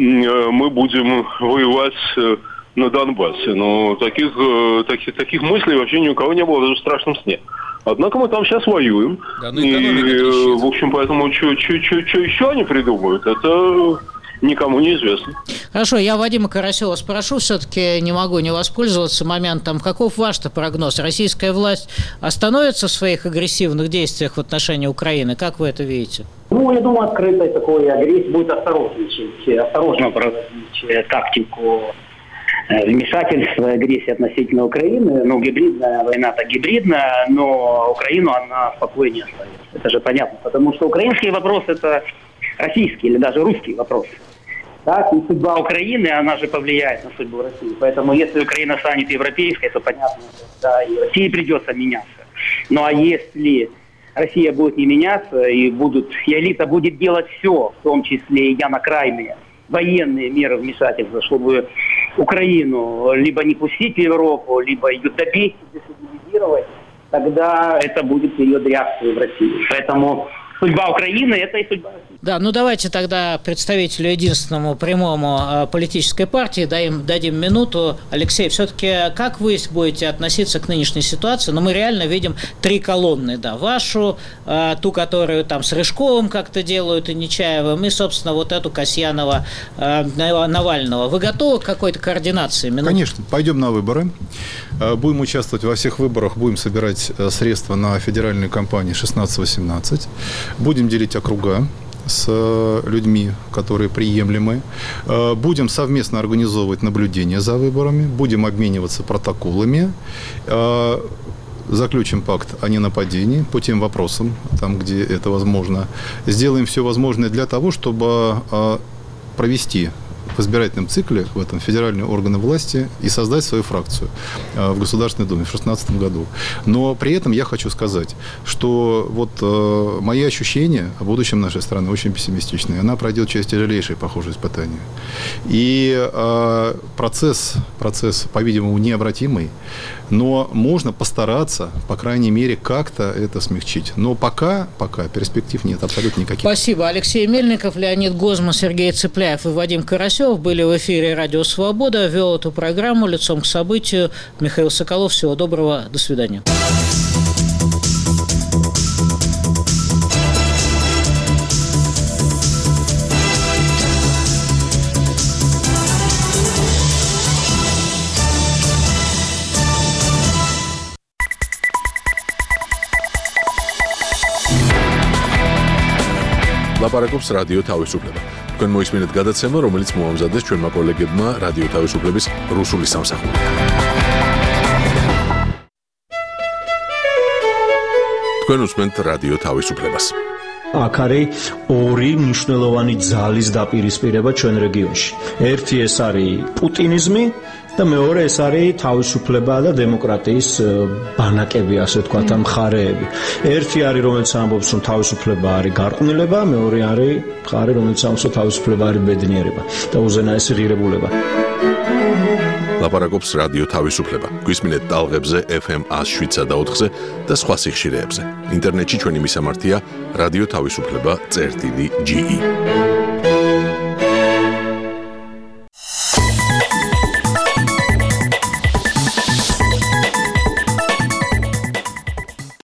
мы будем воевать на Донбассе? Ну, таких, таких, таких мыслей вообще ни у кого не было даже в страшном сне. Однако мы там сейчас воюем. Да, ну, и, в общем, поэтому что еще они придумают, это никому не известно. Хорошо, я Вадима Карасева спрошу, все-таки не могу не воспользоваться моментом. Каков ваш-то прогноз? Российская власть остановится в своих агрессивных действиях в отношении Украины? Как вы это видите? Ну, я думаю, открытой такой агрессии будет осторожничать, осторожно проводить тактику вмешательства и агрессии относительно Украины. Ну, гибридная война-то гибридная, но Украину она спокойнее оставит. Это же понятно, потому что украинский вопрос – это российский или даже русский вопрос. Так, и судьба Украины, она же повлияет на судьбу России. Поэтому если Украина станет европейской, то понятно, да, и России придется меняться. Ну а если Россия будет не меняться, и будут, и элита будет делать все, в том числе и я на крайние военные меры вмешательства, чтобы Украину либо не пустить в Европу, либо ее добить, дестабилизировать, тогда это будет период реакции в России. Поэтому судьба Украины – это и судьба России. Да, ну давайте тогда представителю единственному прямому э, политической партии дадим, дадим минуту. Алексей, все-таки как вы будете относиться к нынешней ситуации? Ну, мы реально видим три колонны, да, вашу, э, ту, которую там с Рыжковым как-то делают и Нечаевым, и, собственно, вот эту Касьянова, э, Навального. Вы готовы к какой-то координации? Минуту. Конечно, пойдем на выборы. Будем участвовать во всех выборах, будем собирать средства на федеральную кампанию шестнадцать восемнадцать. Будем делить округа с людьми, которые приемлемы. Будем совместно организовывать наблюдение за выборами, будем обмениваться протоколами, заключим пакт о ненападении по тем вопросам, там, где это возможно. Сделаем все возможное для того, чтобы провести в избирательном цикле, в этом федеральные органы власти и создать свою фракцию в Государственной Думе в две тысячи шестнадцатом году. Но при этом я хочу сказать, что вот э, мои ощущения о будущем нашей страны очень пессимистичные. Она пройдет через тяжелейшие, похожие испытания. И э, процесс, процесс, по-видимому, необратимый, но можно постараться, по крайней мере, как-то это смягчить. Но пока, пока перспектив нет абсолютно никаких. Спасибо. Алексей Мельников, Леонид Гозман, Сергей Цыпляев и Вадим Карасев были в эфире «Радио Свобода». Вел эту программу лицом к событию Михаил Соколов. Всего доброго. До свидания. ლაპარაკობს რადიო თავისუფლება. თქვენ მოისმინეთ გადაცემა, რომელიც მოამზადეს ჩვენმა კოლეგებმა რადიო თავისუფლების რუსული სამსახურიდან. თქვენ უსმენთ რადიო თავისუფლებას. აქ არის ორი მნიშვნელოვანი ძალის დაპირისპირება ჩვენ რეგიონში. ერთი ეს არის პუტინიზმი და მეორე ეს არის თავისუფლება და დემოკრატიის ბანაკები, ასე ვთქვათ, ამ მხარეები. ერთი არის, რომელიც ამბობს, რომ თავისუფლება არის გარყვნილება, მეორე არის მხარე, რომელიც ამბობს, რომ თავისუფლება არის ბედნიერება და უზენაესი ღირებულება. ლაპარაკობს რადიო თავისუფლება. გვისმინეთ ტალღებზე ეფ ემ one oh seven და ოთხზე და სხვა სიხშირეებზე. ინტერნეტში ჩვენი მისამართია რადიო თავისუფლება წერტილი ჯი ი.